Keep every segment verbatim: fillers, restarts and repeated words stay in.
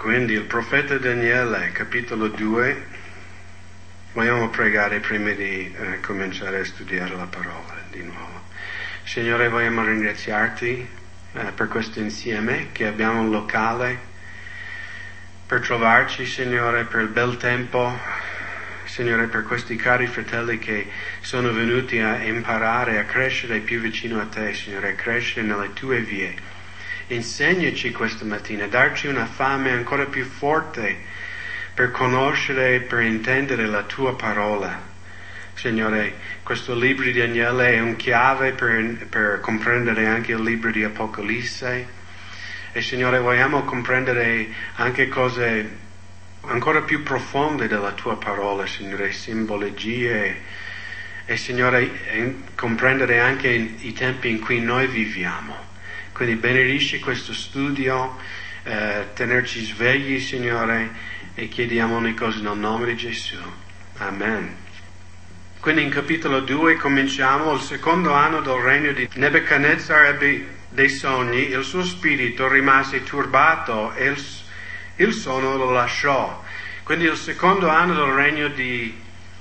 Quindi il profeta Daniele, capitolo due, vogliamo pregare prima di eh, cominciare a studiare la parola di nuovo. Signore, vogliamo ringraziarti eh, per questo insieme, che abbiamo un locale per trovarci, Signore, per il bel tempo, Signore, per questi cari fratelli che sono venuti a imparare, a crescere più vicino a Te, Signore, a crescere nelle Tue vie. Insegnaci questa mattina, darci una fame ancora più forte per conoscere, per intendere la Tua parola. Signore, questo libro di Daniele è un chiave per, per comprendere anche il libro di Apocalisse. E Signore, vogliamo comprendere anche cose ancora più profonde della Tua parola, Signore, simbologie. E Signore, comprendere anche i tempi in cui noi viviamo. Quindi benedici questo studio, eh, tenerci svegli, Signore, e chiediamo ogni cosa nel nome di Gesù. Amen. Quindi in capitolo due cominciamo il secondo anno del regno di Nebuchadnezzar, ebbe dei sogni, il suo spirito rimase turbato e il, il sonno lo lasciò. Quindi il secondo anno del regno di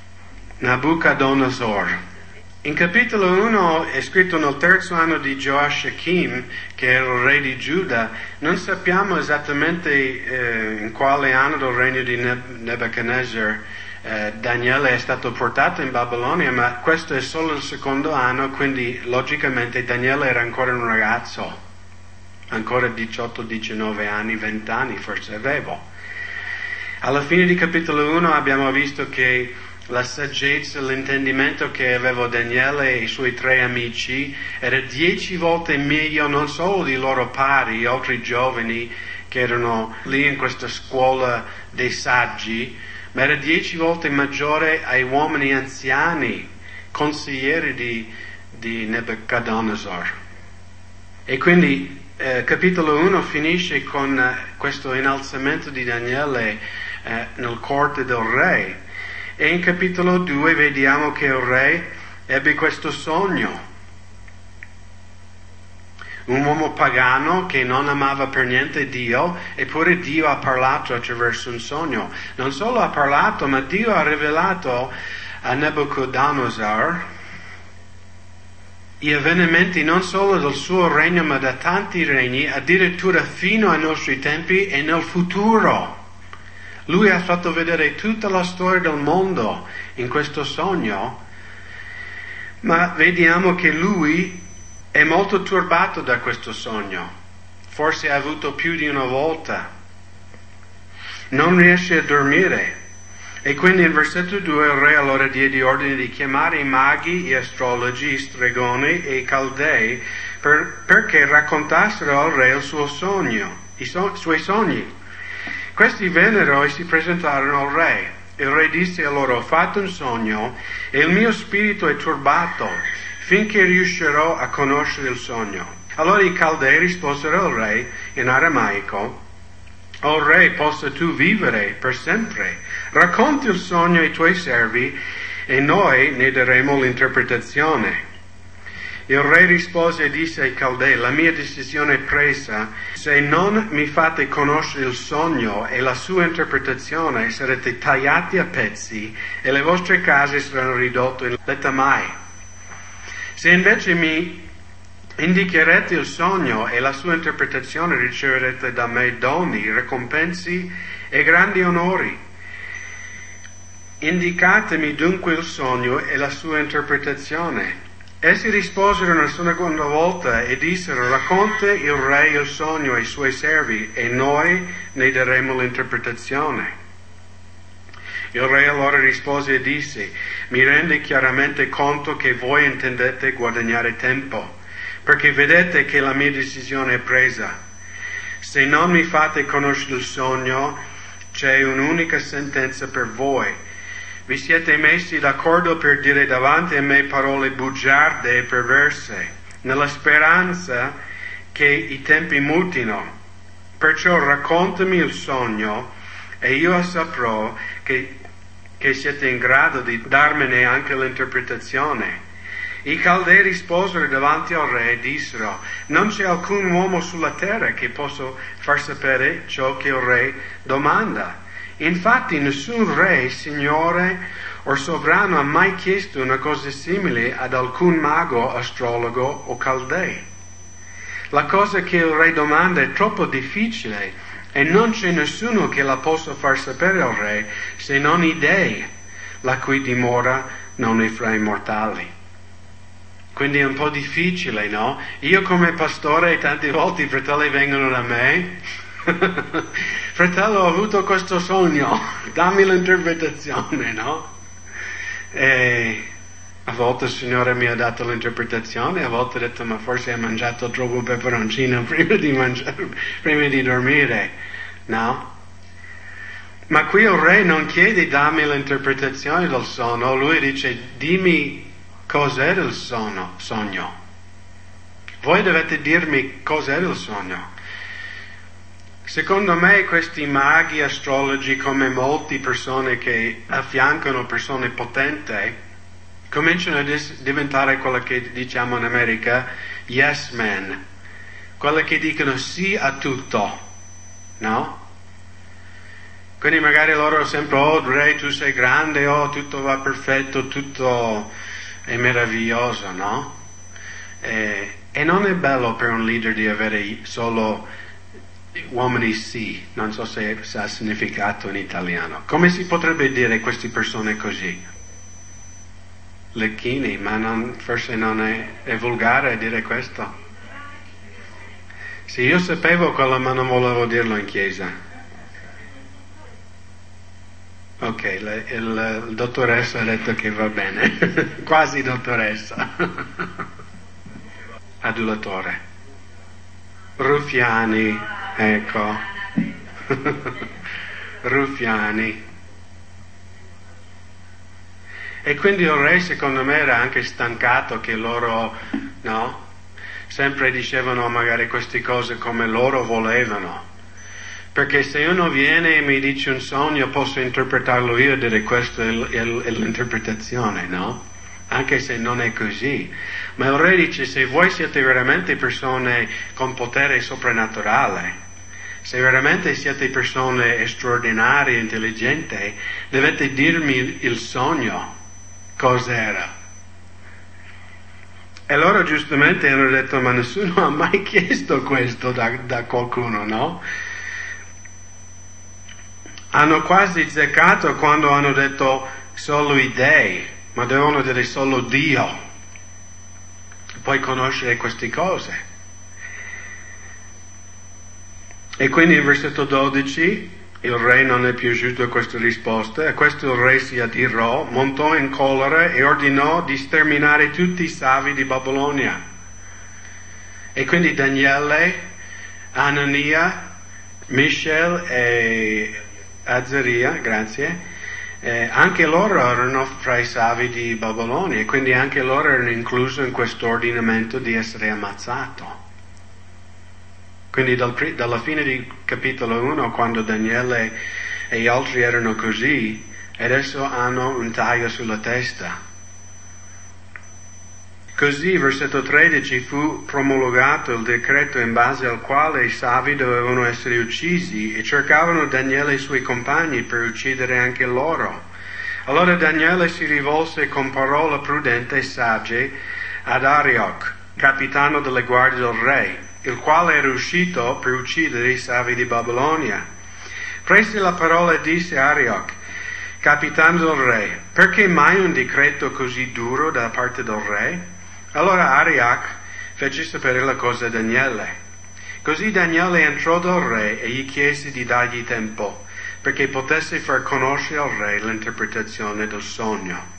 Nabucodonosor. In capitolo uno è scritto nel terzo anno di Joachim, che era il re di Giuda. Non sappiamo esattamente eh, in quale anno del regno di Nebuchadnezzar eh, Daniele è stato portato in Babilonia, ma questo è solo il secondo anno, quindi logicamente Daniele era ancora un ragazzo, ancora diciotto diciannove anni, venti anni forse avevo. Alla fine di capitolo uno abbiamo visto che la saggezza, l'intendimento che aveva Daniele e i suoi tre amici era dieci volte meglio non solo di loro pari, altri giovani che erano lì in questa scuola dei saggi, ma era dieci volte maggiore ai uomini anziani, consiglieri di, di Nebuchadnezzar. E quindi eh, capitolo uno finisce con eh, questo innalzamento di Daniele eh, nel corte del re. E in capitolo due vediamo che il re ebbe questo sogno. Un uomo pagano che non amava per niente Dio, eppure Dio ha parlato attraverso un sogno. Non solo ha parlato, ma Dio ha rivelato a Nebuchadnezzar gli avvenimenti non solo del suo regno, ma da tanti regni, addirittura fino ai nostri tempi e nel futuro. Lui ha fatto vedere tutta la storia del mondo in questo sogno, ma vediamo che lui è molto turbato da questo sogno. Forse ha avuto più di una volta. Non riesce a dormire. E quindi in versetto due il re allora diede ordine di chiamare i maghi, gli astrologi, i stregoni e i caldei per, perché raccontassero al re il suo sogno, i so, suoi sogni. Questi vennero e si presentarono al re. Il re disse a loro: ho fatto un sogno e il mio spirito è turbato finché riuscirò a conoscere il sogno. Allora i caldei risposero al re in aramaico: o re, possa tu vivere per sempre. Racconti il sogno ai tuoi servi e noi ne daremo l'interpretazione. Il re rispose e disse ai caldei: la mia decisione è presa. Se non mi fate conoscere il sogno e la sua interpretazione, sarete tagliati a pezzi e le vostre case saranno ridotte in letamai. Se invece mi indicherete il sogno e la sua interpretazione, riceverete da me doni, ricompensi e grandi onori. Indicatemi dunque il sogno e la sua interpretazione. Essi risposero una seconda volta e dissero: racconta il re il sogno ai suoi servi e noi ne daremo l'interpretazione. Il re allora rispose e disse: mi rende chiaramente conto che voi intendete guadagnare tempo, perché vedete che la mia decisione è presa. Se non mi fate conoscere il sogno, c'è un'unica sentenza per voi. Vi siete messi d'accordo per dire davanti a me parole bugiarde e perverse, nella speranza che i tempi mutino. Perciò raccontami il sogno e io saprò che, che siete in grado di darmene anche l'interpretazione. I Caldei risposero davanti al re e dissero: non c'è alcun uomo sulla terra che possa far sapere ciò che il re domanda. Infatti nessun re, signore o sovrano ha mai chiesto una cosa simile ad alcun mago, astrologo o Caldei. La cosa che il re domanda è troppo difficile e non c'è nessuno che la possa far sapere al re se non i dei, la cui dimora non è fra i mortali. Quindi è un po' difficile, no? Io come pastore tante volte i fratelli vengono da me. Fratello, ho avuto questo sogno, dammi l'interpretazione, no? E a volte il Signore mi ha dato l'interpretazione, a volte ho detto: ma forse hai mangiato troppo peperoncino prima di mangiare, prima di dormire, no? Ma qui il re non chiede dammi l'interpretazione del sonno, lui dice dimmi cos'era il sonno, sogno. Voi dovete dirmi cos'era il sogno. Secondo me questi maghi, astrologi, come molte persone che affiancano persone potenti, cominciano a dis- diventare quello che diciamo in America yes men, quelli che dicono sì a tutto, no? Quindi magari loro sempre: oh re, tu sei grande, oh tutto va perfetto, tutto è meraviglioso, no? E, e non è bello per un leader di avere solo uomini sì, non so se sa significato in italiano. Come si potrebbe dire queste persone così? Lecchini, ma non, forse non è, è volgare dire questo? Sì, io sapevo quello ma non volevo dirlo in chiesa. Ok, le, il, il dottoressa ha detto che va bene, quasi dottoressa. Adulatore. Ruffiani, ecco. Ruffiani. E quindi il re secondo me era anche stancato che loro, no? Sempre dicevano magari queste cose come loro volevano. Perché se uno viene e mi dice un sogno posso interpretarlo io e dire questa è, l- è l'interpretazione, no? Anche se non è così. Ma il re dice: se voi siete veramente persone con potere soprannaturale, se veramente siete persone straordinarie, intelligenti, dovete dirmi il sogno, cos'era. E loro giustamente hanno detto: ma nessuno ha mai chiesto questo da, da qualcuno, no? Hanno quasi zeccato quando hanno detto solo i dei, ma devono dire solo Dio. Puoi conoscere queste cose. E quindi in versetto dodici il re non è piaciuto a questa risposta, e questo il re si adirò, montò in collera e ordinò di sterminare tutti i savi di Babilonia. E quindi Daniele, Anania, Mishael e Azaria, grazie, eh, anche loro erano fra i savi di Babilonia, e quindi anche loro erano inclusi in questo ordinamento di essere ammazzato. Quindi dal, dalla fine di capitolo uno, quando Daniele e gli altri erano così, adesso hanno un taglio sulla testa. Così, versetto tredici, fu promulgato il decreto in base al quale i savi dovevano essere uccisi, e cercavano Daniele e i suoi compagni per uccidere anche loro. Allora Daniele si rivolse con parola prudente e sagge ad Arioc, capitano delle guardie del re, il quale era uscito per uccidere i savi di Babilonia. Prese la parola e disse a Arioc, capitano del re: perché mai un decreto così duro da parte del re? Allora Arioc fece sapere la cosa a Daniele. Così Daniele entrò dal re e gli chiese di dargli tempo, perché potesse far conoscere al re l'interpretazione del sogno.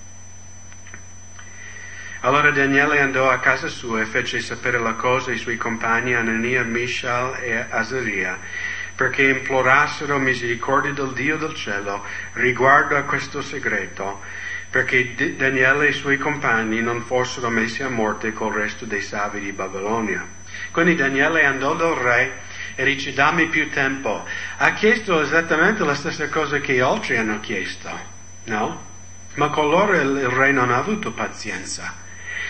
Allora Daniele andò a casa sua e fece sapere la cosa ai suoi compagni Anania, Mishael e Azaria, perché implorassero misericordia del Dio del cielo riguardo a questo segreto, perché Daniele e i suoi compagni non fossero messi a morte col resto dei savi di Babilonia. Quindi Daniele andò dal re e dice: dammi più tempo. Ha chiesto esattamente la stessa cosa che gli altri hanno chiesto, no? Ma con loro il, il re non ha avuto pazienza.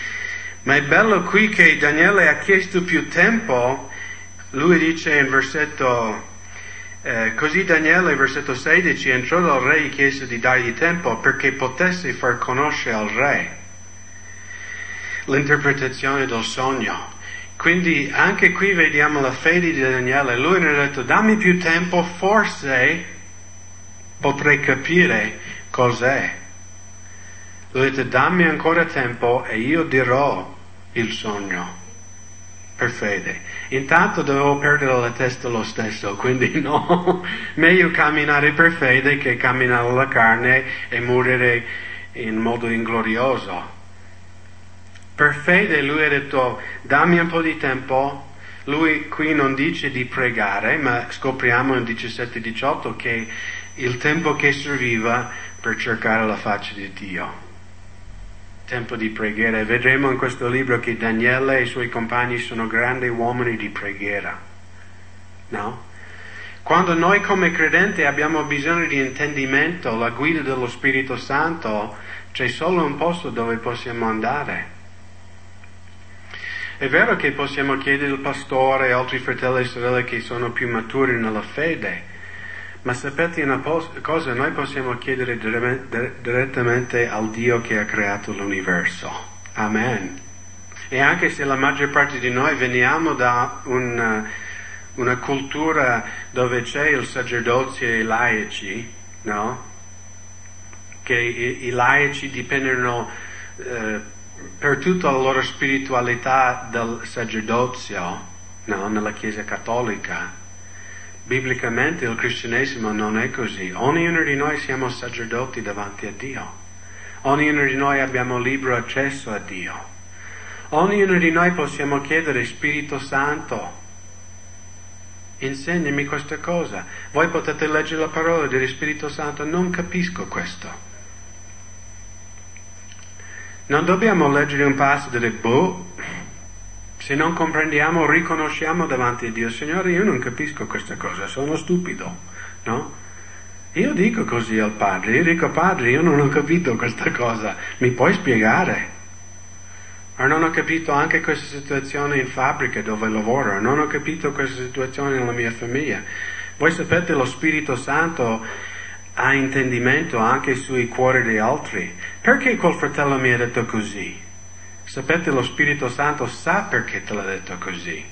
Ma è bello qui che Daniele ha chiesto più tempo. Lui dice in versetto, eh, così Daniele, versetto sedici, entrò dal re e chiese di dargli tempo perché potesse far conoscere al re l'interpretazione del sogno. Quindi anche qui vediamo la fede di Daniele. Lui ha detto, dammi più tempo, forse potrei capire cos'è. Lui ha detto, dammi ancora tempo e io dirò il sogno, per fede. Intanto dovevo perdere la testa lo stesso, quindi no, meglio camminare per fede che camminare alla carne e morire in modo inglorioso. Per fede lui ha detto, dammi un po' di tempo. Lui qui non dice di pregare, ma scopriamo in diciassette diciotto che il tempo che serviva per cercare la faccia di Dio. Tempo di preghiera. Vedremo in questo libro che Daniele e i suoi compagni sono grandi uomini di preghiera. No? Quando noi come credenti abbiamo bisogno di intendimento, la guida dello Spirito Santo, c'è solo un posto dove possiamo andare. È vero che possiamo chiedere al pastore e altri fratelli e sorelle che sono più maturi nella fede, ma sapete una cosa, noi possiamo chiedere direttamente al Dio che ha creato l'universo. Amen. E anche se la maggior parte di noi veniamo da una, una cultura dove c'è il sacerdozio e i laici, no? Che i, i laici dipendono eh, per tutta la loro spiritualità del sacerdozio, no? Nella Chiesa Cattolica. Biblicamente il cristianesimo non è così. Ognuno di noi siamo sacerdoti davanti a Dio. Ognuno di noi abbiamo libero accesso a Dio. Ognuno di noi possiamo chiedere Spirito Santo, insegnami questa cosa. Voi potete leggere la parola e dire Spirito Santo, non capisco questo. Non dobbiamo leggere un passo e dire, boh, se non comprendiamo, riconosciamo davanti a Dio, Signore, io non capisco questa cosa, sono stupido, no? Io dico così al Padre, io dico, Padre, io non ho capito questa cosa, mi puoi spiegare? O non ho capito anche questa situazione in fabbrica dove lavoro, non ho capito questa situazione nella mia famiglia. Voi sapete, lo Spirito Santo ha intendimento anche sui cuori degli altri. Perché quel fratello mi ha detto così? Sapete, lo Spirito Santo sa perché te l'ha detto così.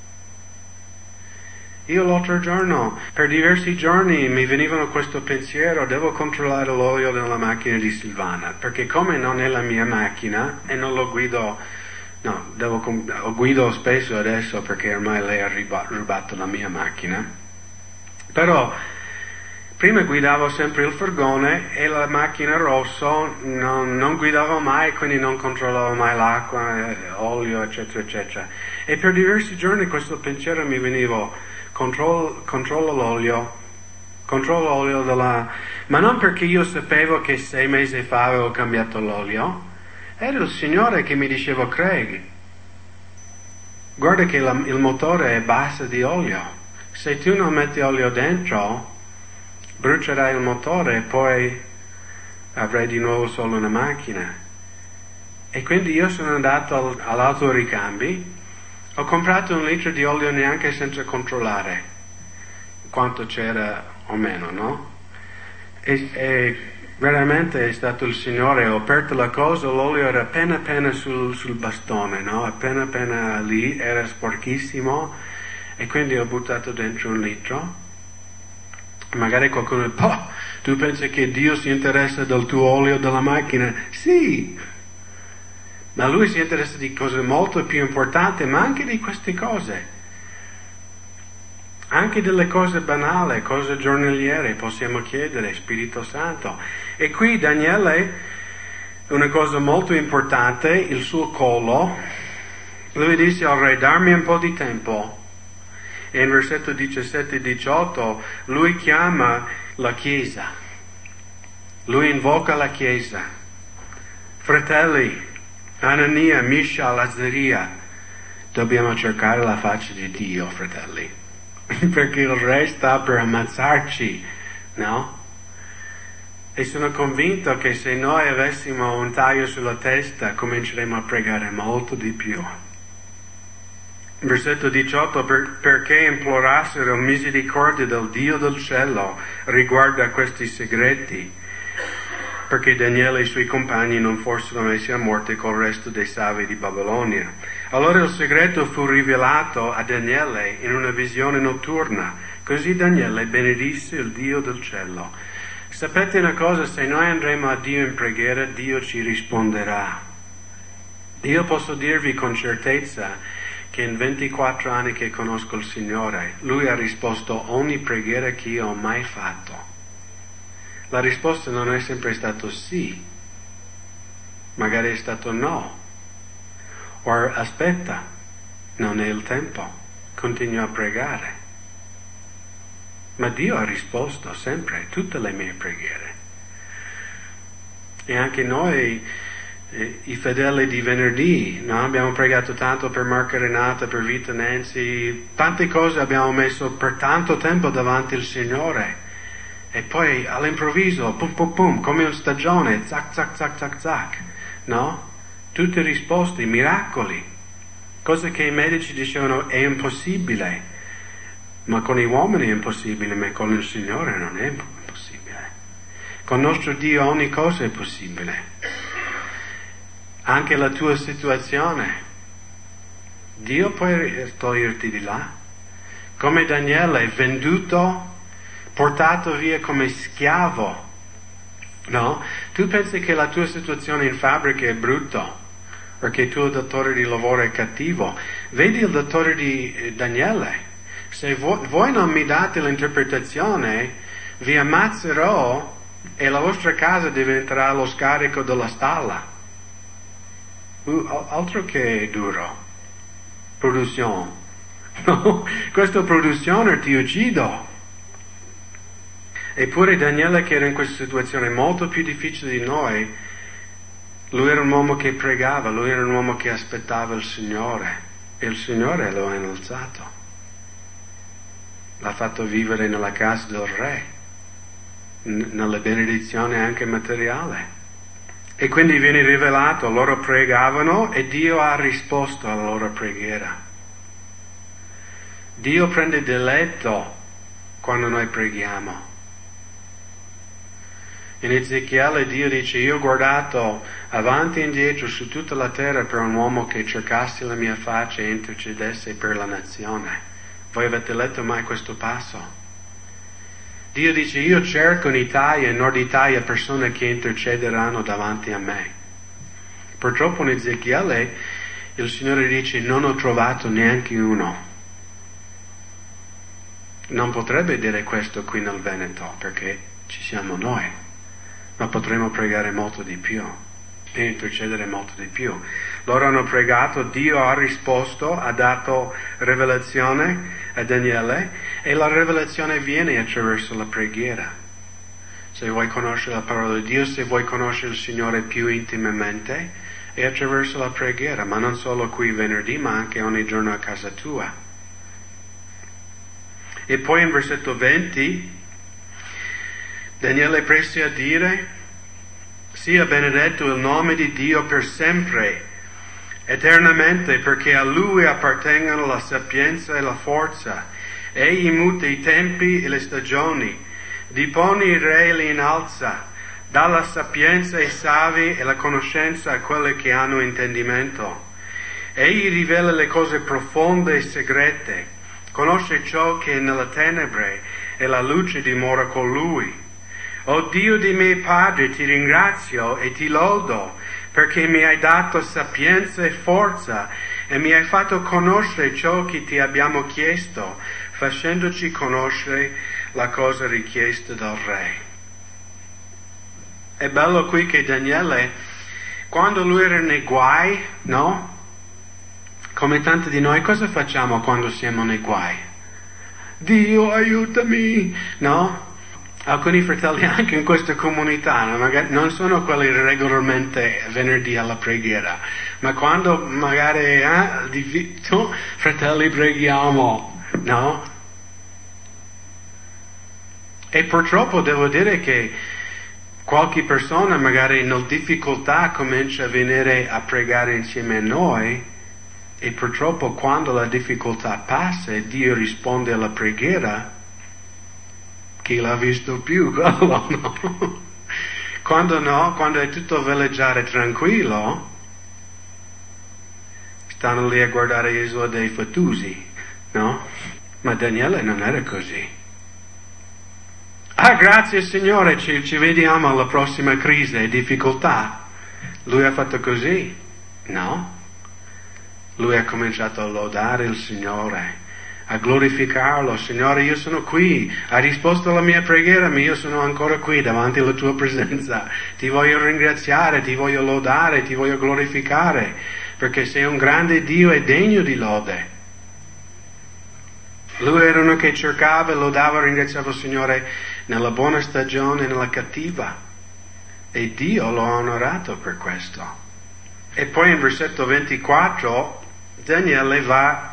Io l'altro giorno, per diversi giorni, mi venivano questo pensiero, devo controllare l'olio della macchina di Silvana, perché come non è la mia macchina, e non lo guido, no, devo, lo guido spesso adesso perché ormai lei ha rubato la mia macchina, però prima guidavo sempre il furgone e la macchina rossa non, non guidavo mai, quindi non controllavo mai l'acqua, olio, eccetera, eccetera. E per diversi giorni questo pensiero mi veniva, controllo, controllo l'olio, controllo l'olio della... Ma non perché io sapevo che sei mesi fa avevo cambiato l'olio, era il Signore che mi diceva, Craig, guarda che la, il motore è basso di olio, se tu non metti olio dentro, brucerai il motore e poi avrai di nuovo solo una macchina. E quindi io sono andato al, all'autoricambi, ho comprato un litro di olio neanche senza controllare quanto c'era o meno, no? E, e veramente è stato il Signore, ho aperto la cosa, l'olio era appena appena sul, sul bastone, no? Appena appena lì, era sporchissimo, e quindi ho buttato dentro un litro. Magari qualcuno dice, oh, tu pensi che Dio si interessa del tuo olio della macchina? Sì, ma Lui si interessa di cose molto più importanti, ma anche di queste cose. Anche delle cose banali, cose giornaliere, possiamo chiedere Spirito Santo. E qui Daniele, una cosa molto importante, il suo collo, lui disse al re, darmi un po' di tempo. E in versetto diciassette e diciotto lui chiama la Chiesa, lui invoca la Chiesa. Fratelli, Anania, Mishael, Azaria, dobbiamo cercare la faccia di Dio, fratelli, perché il re sta per ammazzarci, no? E sono convinto che se noi avessimo un taglio sulla testa, cominceremo a pregare molto di più. Versetto diciotto, per, perché implorassero misericordia del Dio del cielo riguardo a questi segreti, perché Daniele e i suoi compagni non fossero messi a morte col resto dei savi di Babilonia. Allora il segreto fu rivelato a Daniele in una visione notturna, così Daniele benedisse il Dio del cielo. Sapete una cosa, se noi andremo a Dio in preghiera, Dio ci risponderà. Io posso dirvi con certezza che in ventiquattro anni che conosco il Signore, Lui ha risposto ogni preghiera che io ho mai fatto. La risposta non è sempre stato sì, magari è stato no, o aspetta, non è il tempo, continua a pregare. Ma Dio ha risposto sempre a tutte le mie preghiere. E anche noi, eh, i fedeli di venerdì, no? Abbiamo pregato tanto per Marco Renata, per Vita Nancy, tante cose abbiamo messo per tanto tempo davanti al Signore. E poi all'improvviso, pum pum pum, come una stagione, zac zac zac zac zac, no? Tutte risposte, miracoli, cose che i medici dicevano è impossibile. Ma con gli uomini è impossibile, ma con il Signore non è impossibile. Con il nostro Dio ogni cosa è possibile. Anche la tua situazione. Dio può toglierti di là. Come Daniele, venduto, portato via come schiavo. No? Tu pensi che la tua situazione in fabbrica è brutta, perché il tuo datore di lavoro è cattivo. Vedi il datore di Daniele. Se voi, voi non mi date l'interpretazione, vi ammazzerò e la vostra casa diventerà lo scarico della stalla. Uh, altro che duro. Produzione. No, questa produzione ti uccido. Eppure Daniele, che era in questa situazione molto più difficile di noi, lui era un uomo che pregava, lui era un uomo che aspettava il Signore e il Signore lo ha innalzato. L'ha fatto vivere nella casa del re, n- nella benedizione anche materiale. E quindi viene rivelato, loro pregavano e Dio ha risposto alla loro preghiera. Dio prende diletto quando noi preghiamo. In Ezechiele Dio dice, io ho guardato avanti e indietro su tutta la terra per un uomo che cercasse la mia faccia e intercedesse per la nazione. Voi avete letto mai questo passo? Dio dice, io cerco in Italia e in Nord Italia persone che intercederanno davanti a me. Purtroppo in Ezechiele il Signore dice, non ho trovato neanche uno. Non potrebbe dire questo qui nel Veneto, perché ci siamo noi, ma potremmo pregare molto di più e intercedere molto di più. Loro hanno pregato, Dio ha risposto, ha dato rivelazione a Daniele e la rivelazione viene attraverso la preghiera. Se vuoi conoscere la parola di Dio, se vuoi conoscere il Signore più intimamente, è attraverso la preghiera, ma non solo qui venerdì, ma anche ogni giorno a casa tua. E poi in versetto venti, Daniele prese a dire, sia benedetto il nome di Dio per sempre, eternamente, perché a Lui appartengono la sapienza e la forza. Egli muta i tempi e le stagioni, dipone i re e li innalza, dà la sapienza ai savi e la conoscenza a quelli che hanno intendimento. Egli rivela le cose profonde e segrete, conosce ciò che è nelle tenebre e la luce dimora con Lui. O Dio di miei padri, ti ringrazio e ti lodo, perché mi hai dato sapienza e forza e mi hai fatto conoscere ciò che ti abbiamo chiesto, facendoci conoscere la cosa richiesta dal Re. È bello qui che Daniele, quando lui era nei guai, no? Come tanti di noi, cosa facciamo quando siamo nei guai? Dio aiutami, no? Alcuni fratelli anche in questa comunità, no? Magari non sono quelli regolarmente venerdì alla preghiera, ma quando magari, eh, di, tu, fratelli preghiamo, no? E purtroppo devo dire che qualche persona magari in difficoltà comincia a venire a pregare insieme a noi e purtroppo quando la difficoltà passa e Dio risponde alla preghiera, chi l'ha visto più? Quello no. Quando no, quando è tutto veleggiare tranquillo, stanno lì a guardare Isola dei Fattusi, no? Ma Daniele non era così. Ah, grazie Signore, ci, ci vediamo alla prossima crisi e difficoltà. Lui ha fatto così? No. Lui ha cominciato a lodare il Signore, a glorificarlo. Signore, io sono qui, hai risposto alla mia preghiera, ma io sono ancora qui davanti alla tua presenza. Ti voglio ringraziare, ti voglio lodare, ti voglio glorificare, perché sei un grande Dio e degno di lode. Lui era uno che cercava, lodava, ringraziava il Signore nella buona stagione e nella cattiva. E Dio lo ha onorato per questo. E poi in versetto ventiquattro Daniele va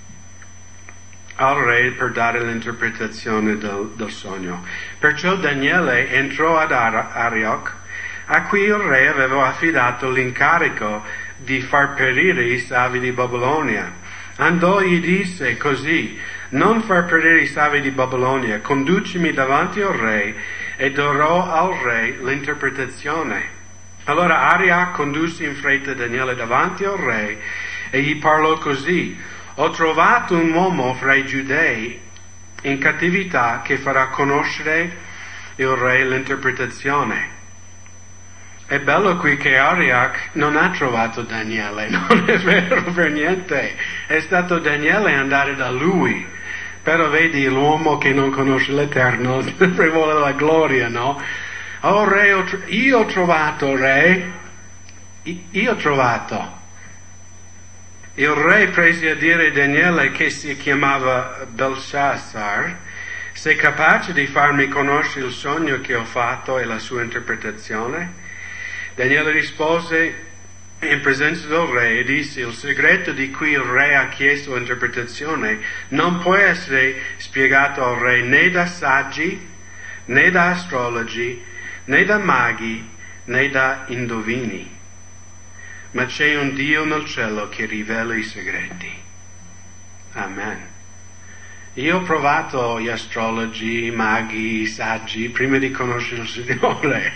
al re per dare l'interpretazione del, del sogno. Perciò Daniele entrò ad Arioch, a cui il re aveva affidato l'incarico di far perire i savi di Babilonia. Andò e gli disse così: non far perire i savi di Babilonia, conducimi davanti al re e darò al re l'interpretazione. Allora Arioch condusse in fretta Daniele davanti al re e gli parlò così: ho trovato un uomo fra i giudei in cattività che farà conoscere il re l'interpretazione. È bello qui che Arioch non ha trovato Daniele, non è vero per niente, è stato Daniele andare da lui. Però vedi l'uomo che non conosce l'Eterno, sempre vuole la gloria, no? Oh re, ho tro- io ho trovato, re, I- io ho trovato. Il re prese a dire a Daniele, che si chiamava Belshazzar: sei capace di farmi conoscere il sogno che ho fatto e la sua interpretazione? Daniele rispose in presenza del re e disse: il segreto di cui il re ha chiesto l'interpretazione non può essere spiegato al re né da saggi, né da astrologi, né da maghi, né da indovini. Ma c'è un Dio nel cielo che rivela i segreti. Amen. Io ho provato gli astrologi, i maghi, i saggi, prima di conoscere il Signore.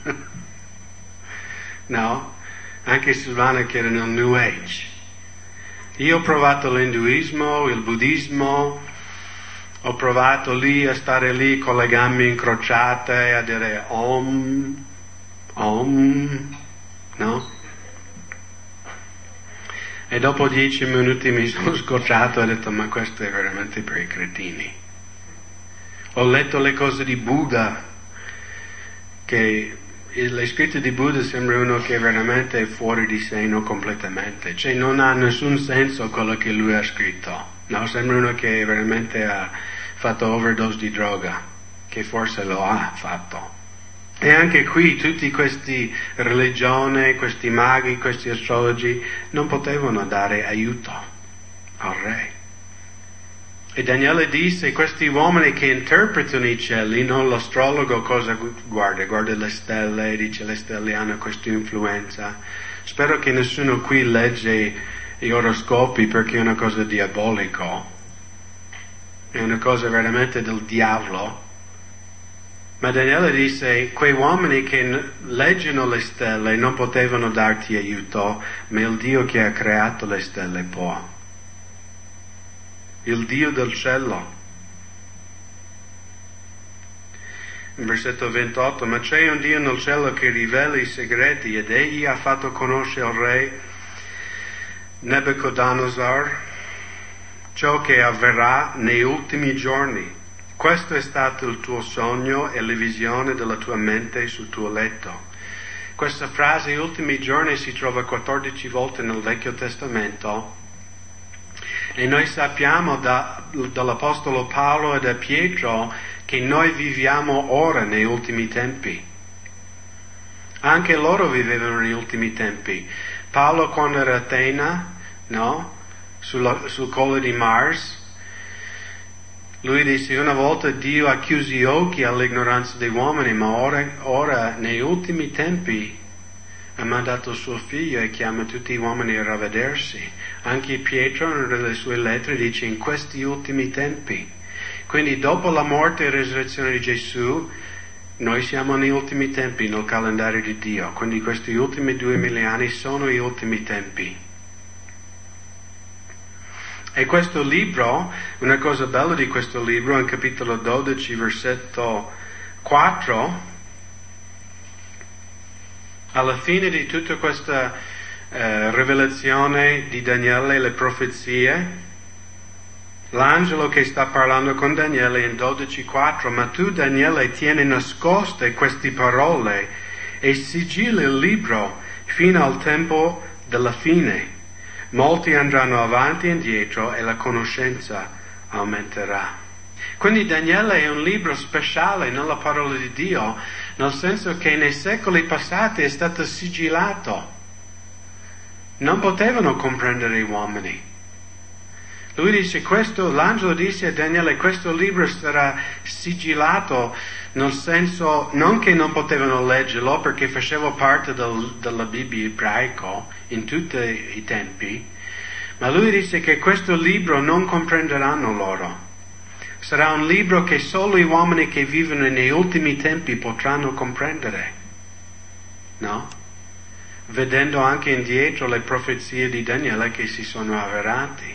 No? Anche Silvana che era nel New Age. Io ho provato l'induismo, il buddismo, ho provato lì a stare lì con le gambe incrociate a dire Om, Om, no? E dopo dieci minuti mi sono scocciato e ho detto: ma questo è veramente per i cretini. Ho letto le cose di Buddha, che le scritte di Buddha sembra uno che veramente è fuori di sé, non completamente, cioè non ha nessun senso quello che lui ha scritto, no? Sembra uno che veramente ha fatto overdose di droga, che forse lo ha fatto. E anche qui tutti questi religioni, questi maghi, questi astrologi non potevano dare aiuto al re. E Daniele disse: questi uomini che interpretano i cieli, non l'astrologo cosa guarda? Guarda le stelle e dice le stelle hanno questa influenza. Spero che nessuno qui legge gli oroscopi, perché è una cosa diabolica, è una cosa veramente del diavolo. Ma Daniele disse: quei uomini che leggono le stelle non potevano darti aiuto, ma il Dio che ha creato le stelle può. Il Dio del cielo. In versetto ventotto: ma c'è un Dio nel cielo che rivela i segreti, ed egli ha fatto conoscere al re Nebuchadnezzar ciò che avverrà nei ultimi giorni. Questo è stato il tuo sogno e la visione della tua mente sul tuo letto. Questa frase ultimi giorni si trova quattordici volte nel Vecchio Testamento. E noi sappiamo da, dall'Apostolo Paolo e da Pietro che noi viviamo ora nei ultimi tempi. Anche loro vivevano negli ultimi tempi. Paolo quando era a Atena, no? Sulla, sul collo di Mars, Lui disse, una volta Dio ha chiuso gli occhi all'ignoranza degli uomini, ma ora, ora negli ultimi tempi ha mandato il suo figlio e chiama tutti gli uomini a ravvedersi. Anche Pietro nelle sue lettere dice in questi ultimi tempi. Quindi dopo la morte e resurrezione di Gesù, noi siamo negli ultimi tempi nel calendario di Dio. Quindi questi ultimi duemila anni sono gli ultimi tempi. E questo libro, una cosa bella di questo libro, in capitolo dodici, versetto quattro, alla fine di tutta questa eh, rivelazione di Daniele, le profezie, l'angelo che sta parlando con Daniele in dodici quattro, ma tu Daniele tieni nascoste queste parole e sigilli il libro fino al tempo della fine. Molti andranno avanti e indietro e la conoscenza aumenterà. Quindi Daniele è un libro speciale nella parola di Dio, nel senso che nei secoli passati è stato sigillato. Non potevano comprendere gli uomini. Lui dice questo, l'angelo disse a Daniele, questo libro sarà sigillato, nel senso non che non potevano leggerlo perché faceva parte del, della Bibbia ebraico in tutti i tempi, ma lui dice che questo libro non comprenderanno loro. Sarà un libro che solo gli uomini che vivono negli ultimi tempi potranno comprendere. No? Vedendo anche indietro le profezie di Daniele che si sono avverate.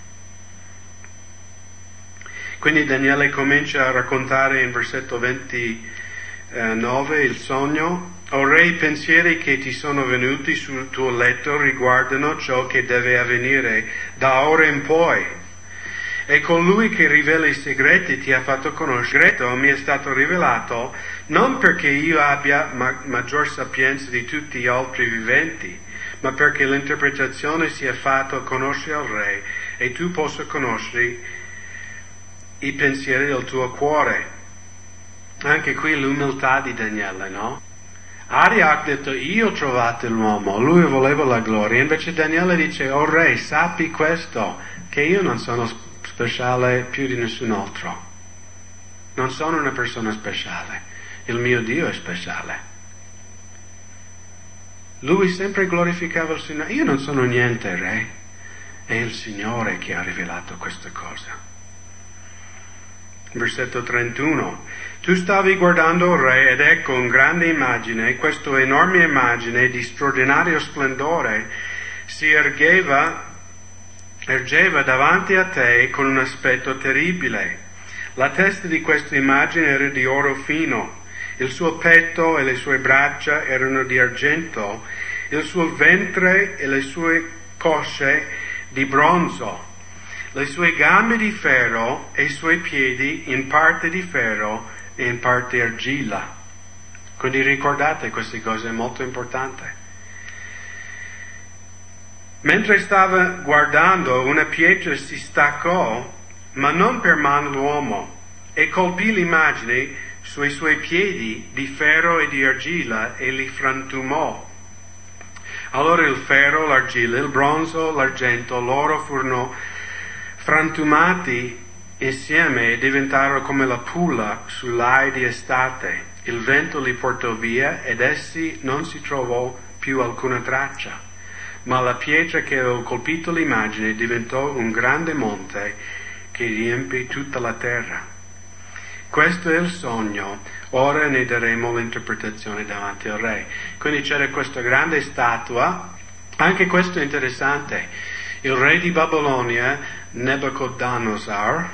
Quindi Daniele comincia a raccontare in versetto ventinove il sogno. O re, i pensieri che ti sono venuti sul tuo letto riguardano ciò che deve avvenire da ora in poi. E colui che rivela i segreti ti ha fatto conoscere, mi è stato rivelato, non perché io abbia ma- maggior sapienza di tutti gli altri viventi, ma perché l'interpretazione sia fatta conoscere al re e tu possa conoscere i pensieri del tuo cuore. Anche qui l'umiltà di Daniele, no? Ariac ha detto, io ho trovato l'uomo, lui voleva la gloria, invece Daniele dice, oh re, sappi questo, che io non sono speciale più di nessun altro. Non sono una persona speciale, il mio Dio è speciale. Lui sempre glorificava il Signore, io non sono niente, re, è il Signore che ha rivelato questa cosa. Versetto trentuno. Tu stavi guardando il re ed ecco un grande immagine, questa enorme immagine di straordinario splendore si ergeva, ergeva davanti a te con un aspetto terribile. La testa di questa immagine era di oro fino, il suo petto e le sue braccia erano di argento, il suo ventre e le sue cosce di bronzo. Le sue gambe di ferro e i suoi piedi in parte di ferro e in parte argilla. Quindi ricordate queste cose, è molto importante. Mentre stava guardando, una pietra si staccò, ma non per mano dell'uomo, e colpì l'immagine sui suoi piedi di ferro e di argilla e li frantumò. Allora il ferro, l'argilla, il bronzo, l'argento, l'oro furono frantumati insieme e diventarono come la pulla sull'aia di estate. Il vento li portò via ed essi non si trovò più alcuna traccia. Ma la pietra che aveva colpito l'immagine diventò un grande monte che riempì tutta la terra. Questo è il sogno, ora ne daremo l'interpretazione davanti al re. Quindi c'era questa grande statua, anche questo è interessante. Il re di Babilonia, Nebuchadnezzar,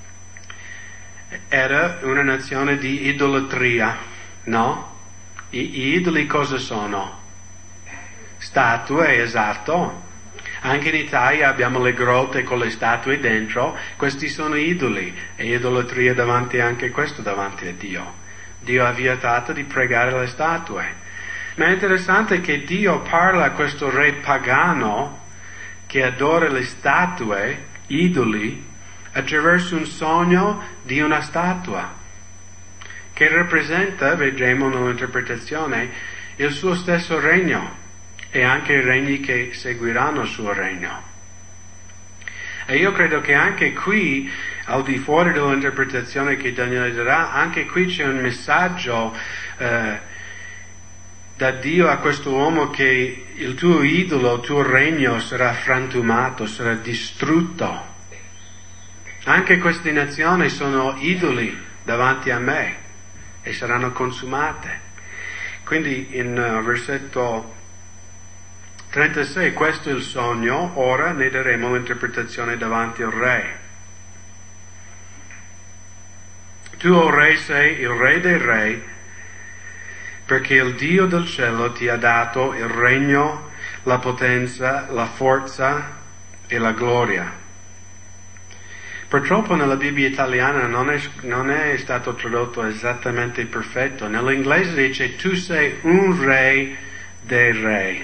era una nazione di idolatria, no? I, gli idoli cosa sono? Statue, esatto. Anche in Italia abbiamo le grotte con le statue dentro, questi sono idoli, e idolatria davanti anche questo davanti a Dio. Dio ha vietato di pregare le statue. Ma è interessante che Dio parla a questo re pagano che adora le statue, idoli, attraverso un sogno di una statua, che rappresenta, vedremo nell'interpretazione, il suo stesso regno e anche i regni che seguiranno il suo regno. E io credo che anche qui al di fuori dell'interpretazione che Daniele darà, anche qui c'è un messaggio eh, da Dio a questo uomo che il tuo idolo, il tuo regno sarà frantumato, sarà distrutto. Anche queste nazioni sono idoli davanti a me e saranno consumate. Quindi in uh, versetto trentasei, questo è il sogno, ora ne daremo l'interpretazione davanti al re. Tu, o re, sei il re dei re, perché il Dio del cielo ti ha dato il regno, la potenza, la forza e la gloria. Purtroppo nella Bibbia italiana non è, non è stato tradotto esattamente perfetto. Nell'inglese dice tu sei un re dei re.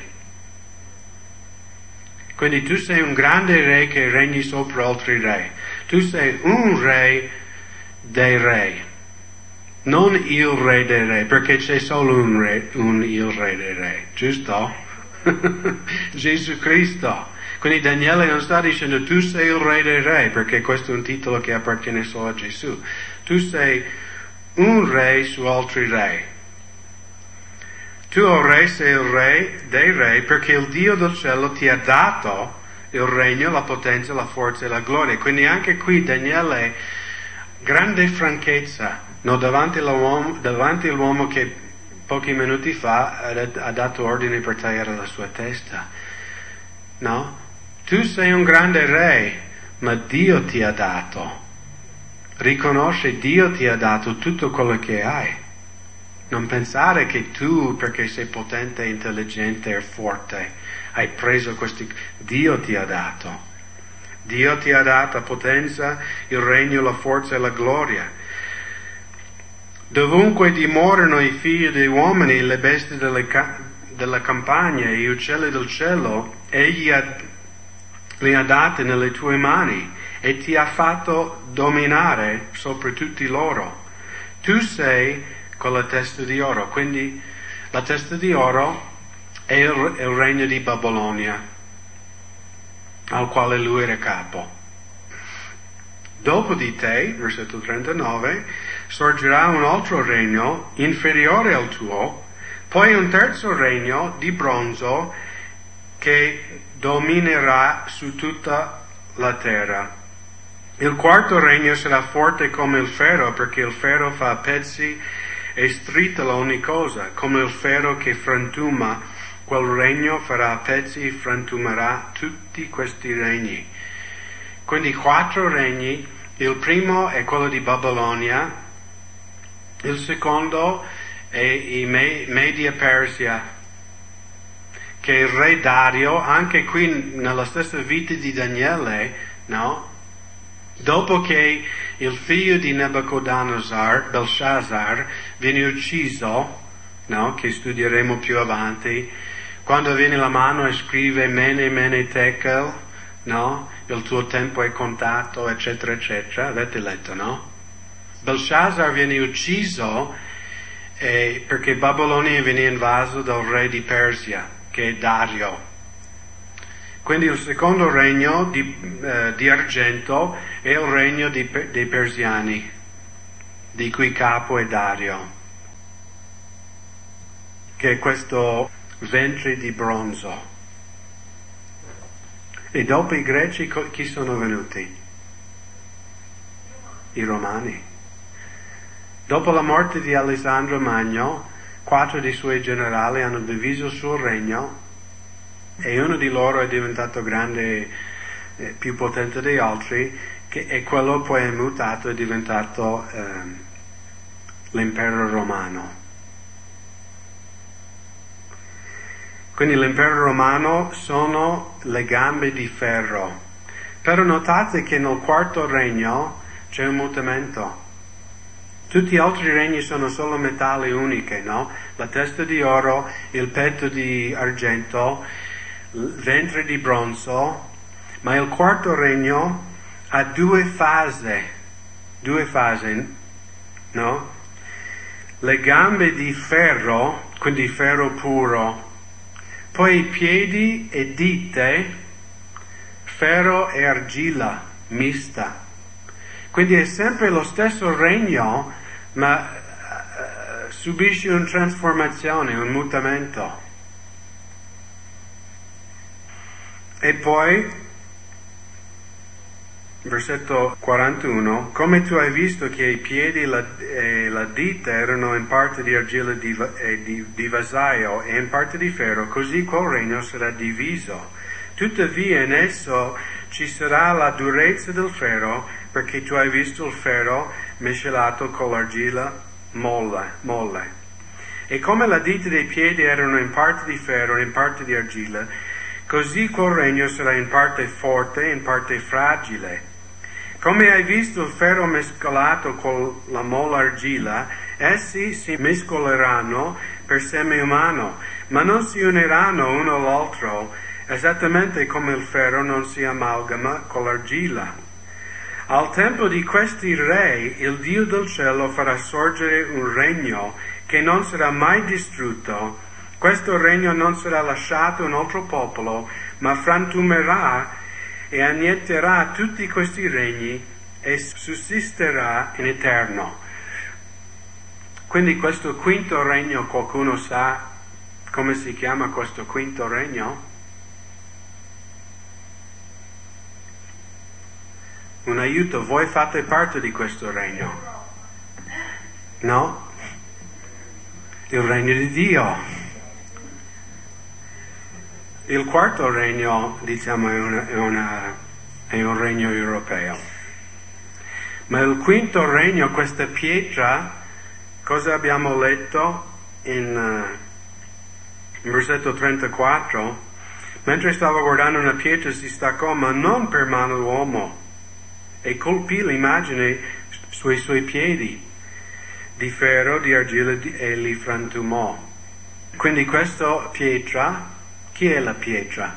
Quindi tu sei un grande re che regni sopra altri re. Tu sei un re dei re. Non il re dei re, perché c'è solo un re, un il re dei re, giusto? Gesù Cristo. Quindi Daniele non sta dicendo tu sei il re dei re, perché questo è un titolo che appartiene solo a Gesù. Tu sei un re su altri re. Tu, o re, sei il re dei re, perché il Dio del cielo ti ha dato il regno, la potenza, la forza e la gloria. Quindi anche qui Daniele, grande franchezza, no, davanti all'uomo, davanti all'uomo che pochi minuti fa ha dato ordine per tagliare la sua testa. No? Tu sei un grande re, ma Dio ti ha dato. Riconosci, Dio ti ha dato tutto quello che hai. Non pensare che tu, perché sei potente, intelligente e forte, hai preso questi... Dio ti ha dato. Dio ti ha dato la potenza, il regno, la forza e la gloria. Dovunque dimorano i figli degli uomini, le bestie delle ca- della campagna e gli uccelli del cielo, egli ha, li ha dati nelle tue mani e ti ha fatto dominare sopra tutti loro. Tu sei con la testa di oro, quindi la testa di oro è il, è il regno di Babilonia, al quale lui era capo. Dopo di te, versetto trentanove, sorgerà un altro regno inferiore al tuo, poi un terzo regno di bronzo che dominerà su tutta la terra. Il quarto regno sarà forte come il ferro, perché il ferro fa a pezzi e stritola ogni cosa, come il ferro che frantuma. Quel regno farà a pezzi e frantumerà tutti questi regni. Quindi quattro regni. Il primo è quello di Babilonia, il secondo è i Media Persia, che il re Dario, anche qui nella stessa vita di Daniele, no? Dopo che il figlio di Nebuchadnezzar, Belshazzar, viene ucciso, no? Che studieremo più avanti, quando viene la mano e scrive Mene Mene Tekel, no? Il tuo tempo è contato, eccetera, eccetera. Avete letto, no? Belshazzar viene ucciso eh, perché Babilonia viene invaso dal re di Persia, che è Dario. Quindi il secondo regno di, eh, di argento è il regno di, dei persiani, di cui capo è Dario, che è questo ventre di bronzo. E dopo i greci chi sono venuti? I romani. Dopo la morte di Alessandro Magno, quattro dei suoi generali hanno diviso il suo regno e uno di loro è diventato grande, eh, più potente degli altri, che, e quello poi è mutato, è diventato eh, l'impero romano. Quindi l'impero romano sono le gambe di ferro. Però notate che nel quarto regno c'è un mutamento. Tutti gli altri regni sono solo metalli uniche, no? La testa di oro, il petto di argento, il ventre di bronzo, ma il quarto regno ha due fasi, due fasi, no? Le gambe di ferro, quindi ferro puro, poi i piedi e dita, ferro e argilla mista. Quindi è sempre lo stesso regno, ma uh, subisce una trasformazione, un mutamento. E poi, versetto quarantuno, come tu hai visto che i piedi e la, e la dita erano in parte di argilla di, e di, di vasaio e in parte di ferro, così quel regno sarà diviso. Tuttavia in esso ci sarà la durezza del ferro, perché tu hai visto il ferro miscelato con l'argilla molle, molle. E come la dita dei piedi erano in parte di ferro e in parte di argilla, così quel regno sarà in parte forte e in parte fragile. Come hai visto il ferro mescolato con la molla argilla, essi si mescoleranno per seme umano, ma non si uniranno uno all'altro, esattamente come il ferro non si amalgama con l'argilla. Al tempo di questi re, il Dio del cielo farà sorgere un regno che non sarà mai distrutto. Questo regno non sarà lasciato a un altro popolo, ma frantumerà e annienterà tutti questi regni e sussisterà in eterno. Quindi questo quinto regno, qualcuno sa come si chiama questo quinto regno? Un aiuto, voi fate parte di questo regno? No? Il regno di Dio. Il quarto regno, diciamo, è, una, è, una, è un regno europeo. Ma il quinto regno, questa pietra, cosa abbiamo letto in, uh, in versetto trentaquattro? Mentre stava guardando una pietra si staccò, ma non per mano d'uomo, e colpì l'immagine sui suoi piedi, di ferro, di argilla, e li frantumò. Quindi questa pietra, chi è la pietra?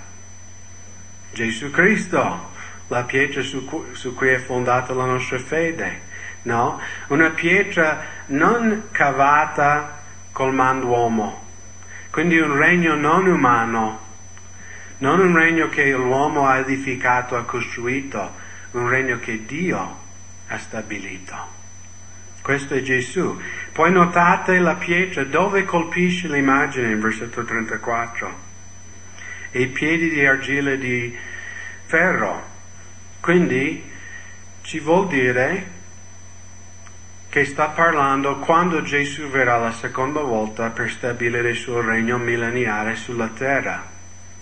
Gesù Cristo, la pietra su cui, su cui è fondata la nostra fede, no? Una pietra non cavata col man d'uomo, quindi un regno non umano, non un regno che l'uomo ha edificato, ha costruito, un regno che Dio ha stabilito. Questo è Gesù. Poi notate la pietra dove colpisce l'immagine in versetto trentaquattro. E i piedi di argilla e di ferro. Quindi ci vuol dire che sta parlando quando Gesù verrà la seconda volta per stabilire il suo regno millenare sulla terra.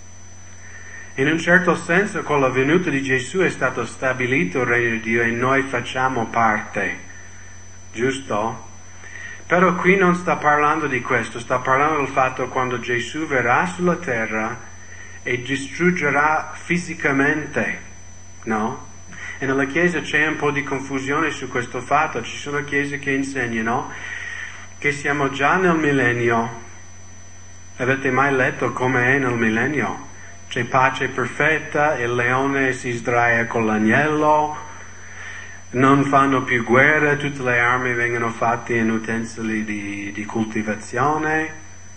In un certo senso con la venuta di Gesù è stato stabilito il regno di Dio e noi facciamo parte, giusto? Però qui non sta parlando di questo, sta parlando del fatto quando Gesù verrà sulla terra e distruggerà fisicamente, no? E nella Chiesa c'è un po' di confusione su questo fatto, ci sono chiese che insegnano che siamo già nel millennio. Avete mai letto come è nel millennio? C'è pace perfetta, il leone si sdraia con l'agnello, non fanno più guerra, tutte le armi vengono fatte in utensili di, di coltivazione.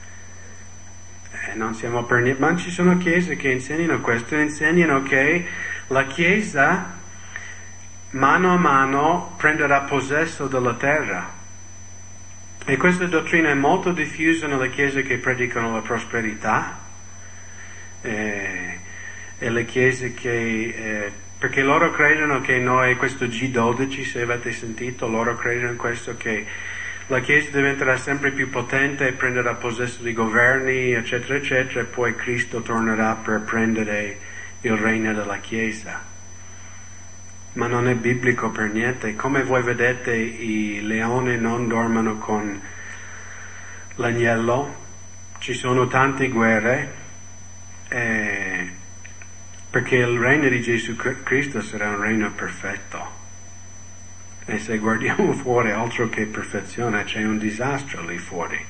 Eh, non siamo per niente, ma ci sono chiese che insegnano questo, insegnano che la Chiesa mano a mano prenderà possesso della terra. E questa dottrina è molto diffusa nelle chiese che predicano la prosperità. Eh, e le chiese che eh, perché loro credono che noi, questo G dodici, se avete sentito, loro credono in questo, che la Chiesa diventerà sempre più potente e prenderà possesso di governi, eccetera, eccetera, e poi Cristo tornerà per prendere il regno della Chiesa. Ma non è biblico per niente. Come voi vedete, i leoni non dormono con l'agnello, ci sono tante guerre, Eh, perché il regno di Gesù Cristo sarà un regno perfetto. E se guardiamo fuori, altro che perfezione, c'è un disastro lì fuori.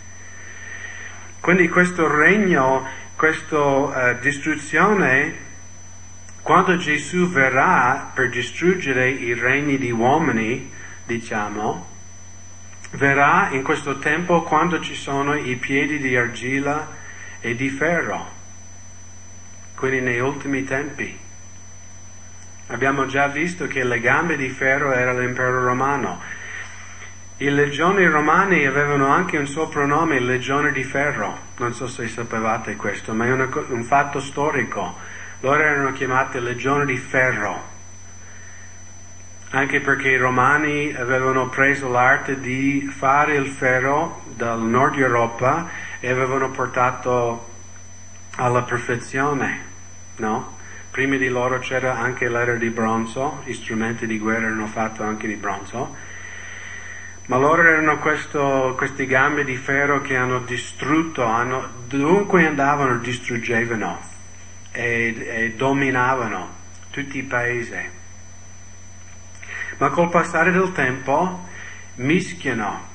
Quindi questo regno, questa uh, distruzione, quando Gesù verrà per distruggere i regni di uomini, diciamo, verrà in questo tempo quando ci sono i piedi di argilla e di ferro. Quindi negli ultimi tempi, Abbiamo già visto che le gambe di ferro era l'impero romano. I legioni romani avevano anche un soprannome, il legione di ferro. Non so se sapevate questo, ma è una, un fatto storico. Loro erano chiamati legione di ferro, anche perché i romani avevano preso l'arte di fare il ferro dal nord Europa e avevano portato alla perfezione, no? Prima di loro c'era anche l'era di bronzo, gli strumenti di guerra erano fatti anche di bronzo, ma loro erano questo, queste gambe di ferro che hanno distrutto, hanno, dovunque andavano distruggevano e, e dominavano tutti i paesi. Ma col passare del tempo mischiano.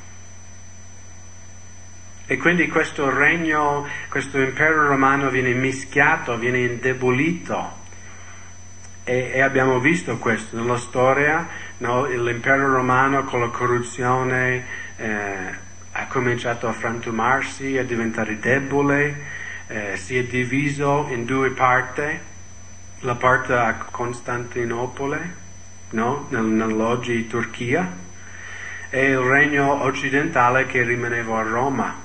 E quindi questo regno, questo impero romano viene mischiato, viene indebolito. E, e abbiamo visto questo nella storia, no? L'impero romano con la corruzione eh, ha cominciato a frantumarsi, a diventare debole, eh, si è diviso in due parti, la parte a Costantinopoli, no? Nel, nell'oggi Turchia, e il regno occidentale che rimaneva a Roma.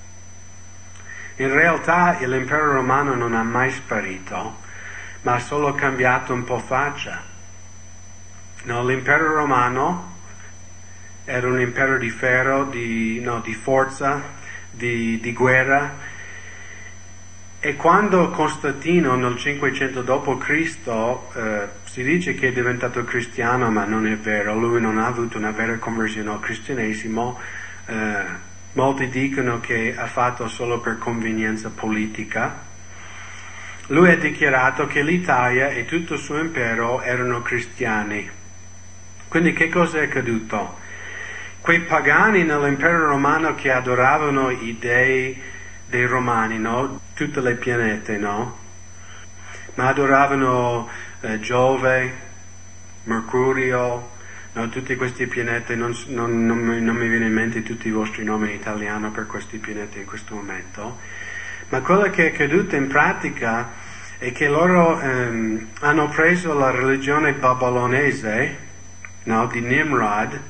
In realtà l'impero romano non è mai sparito, ma ha solo cambiato un po' faccia. No, l'impero romano era un impero di ferro, di, no, di forza, di, di guerra, e quando Costantino nel cinquecento dopo Cristo eh, si dice che è diventato cristiano, ma non è vero, lui non ha avuto una vera conversione al cristianesimo. eh, Molti dicono che ha fatto solo per convenienza politica. Lui ha dichiarato che l'Italia e tutto il suo impero erano cristiani. Quindi che cosa è accaduto? Quei pagani nell'impero romano che adoravano i dei dei romani, no? Tutte le pianete, no? Ma adoravano eh, Giove, Mercurio, no, tutti questi pianeti, non, non, non, mi, non mi viene in mente tutti i vostri nomi in italiano per questi pianeti in questo momento, ma quello che è accaduto in pratica è che loro ehm, hanno preso la religione babilonese, no, di Nimrod,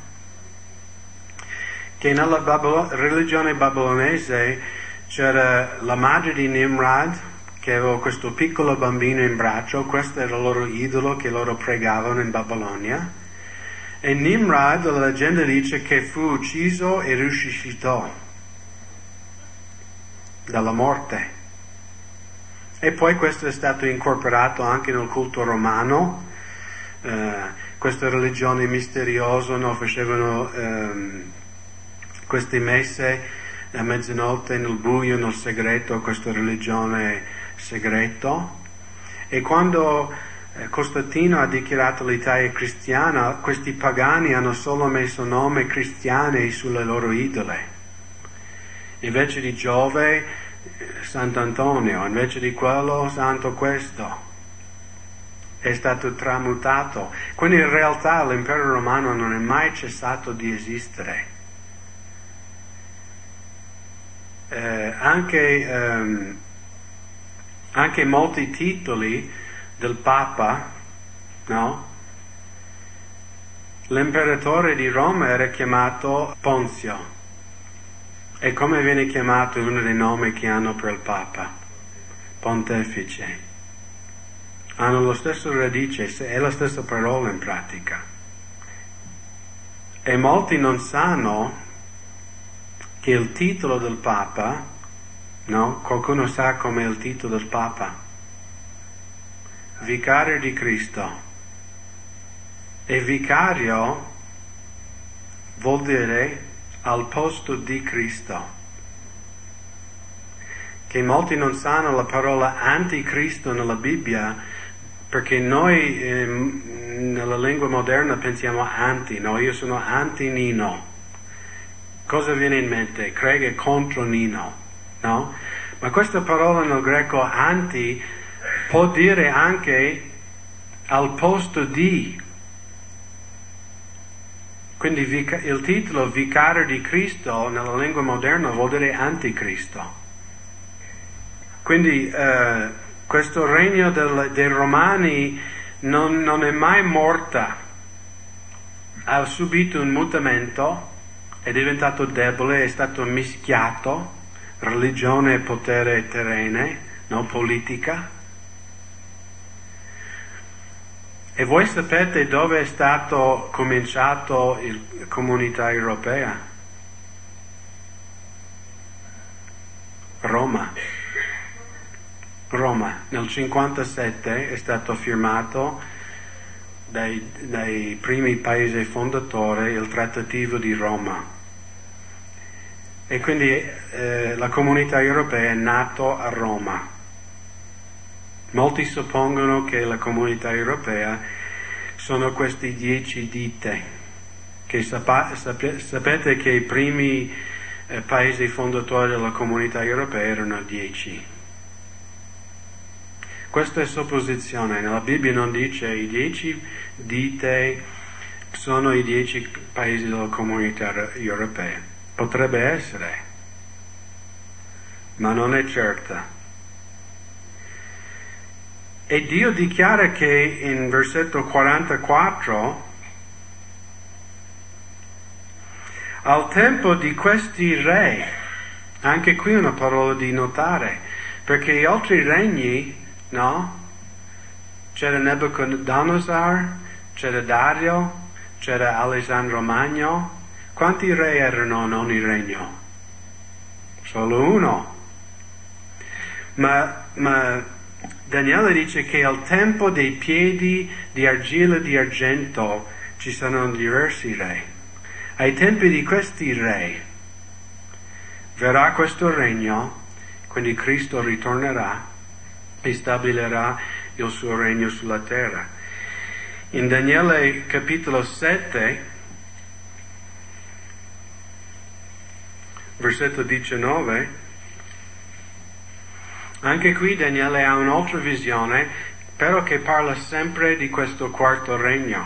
che nella Babilo- religione babilonese c'era la madre di Nimrod che aveva questo piccolo bambino in braccio, questo era il loro idolo che loro pregavano in Babilonia. E Nimrod, la leggenda dice che fu ucciso e risuscitò dalla morte. E poi questo è stato incorporato anche nel culto romano, eh, questa religione misteriosa, no? Facevano ehm, queste messe a mezzanotte nel buio, nel segreto, questa religione segreto. E quando Costantino ha dichiarato l'Italia cristiana, questi pagani hanno solo messo nome cristiani sulle loro idole. Invece di Giove, Sant'Antonio, invece di quello, Santo questo. È stato tramutato. Quindi in realtà l'impero romano non è mai cessato di esistere. Eh, anche, ehm, anche molti titoli del Papa, no? L'imperatore di Roma era chiamato Ponzio. E come viene chiamato uno dei nomi che hanno per il Papa? Pontefice. Hanno lo stesso radice, è la stessa parola in pratica. E molti non sanno che il titolo del Papa, no? Qualcuno sa com'è il titolo del Papa? Vicario di Cristo. E vicario vuol dire al posto di Cristo. Che molti non sanno la parola anticristo nella Bibbia, perché noi eh, nella lingua moderna pensiamo anti, no? Io sono anti-Nino. Cosa viene in mente? Creghe contro Nino, no? Ma questa parola nel greco anti può dire anche al posto di. Quindi il titolo vicario di Cristo nella lingua moderna vuol dire anticristo. Quindi eh, questo regno del, dei Romani non, non è mai morta, ha subito un mutamento, è diventato debole, è stato mischiato, religione e potere terrene, no politica. E voi sapete dove è stato cominciato la comunità europea? Roma. Roma. Nel cinquantasette è stato firmato dai, dai primi paesi fondatori il Trattativo di Roma. E quindi eh, la comunità europea è nata a Roma. Molti suppongono che la comunità europea sono questi dieci dite, che sapa, sape, sapete che i primi eh, paesi fondatori della comunità europea erano dieci. Questa è supposizione, nella Bibbia non dice i dieci dite sono i dieci paesi della comunità europea. Potrebbe essere, ma non è certa. E Dio dichiara che in versetto quarantaquattro, al tempo di questi re, anche qui una parola di notare, perché gli altri regni, no? C'era Nebuchadnezzar, c'era Dario, c'era Alessandro Magno. Quanti re erano in ogni regno? Solo uno. Ma, ma Daniele dice che al tempo dei piedi di argilla e di argento ci saranno diversi re. Ai tempi di questi re verrà questo regno, quindi Cristo ritornerà e stabilirà il suo regno sulla terra. In Daniele capitolo sette, versetto diciannove, anche qui Daniele ha un'altra visione, però che parla sempre di questo quarto regno.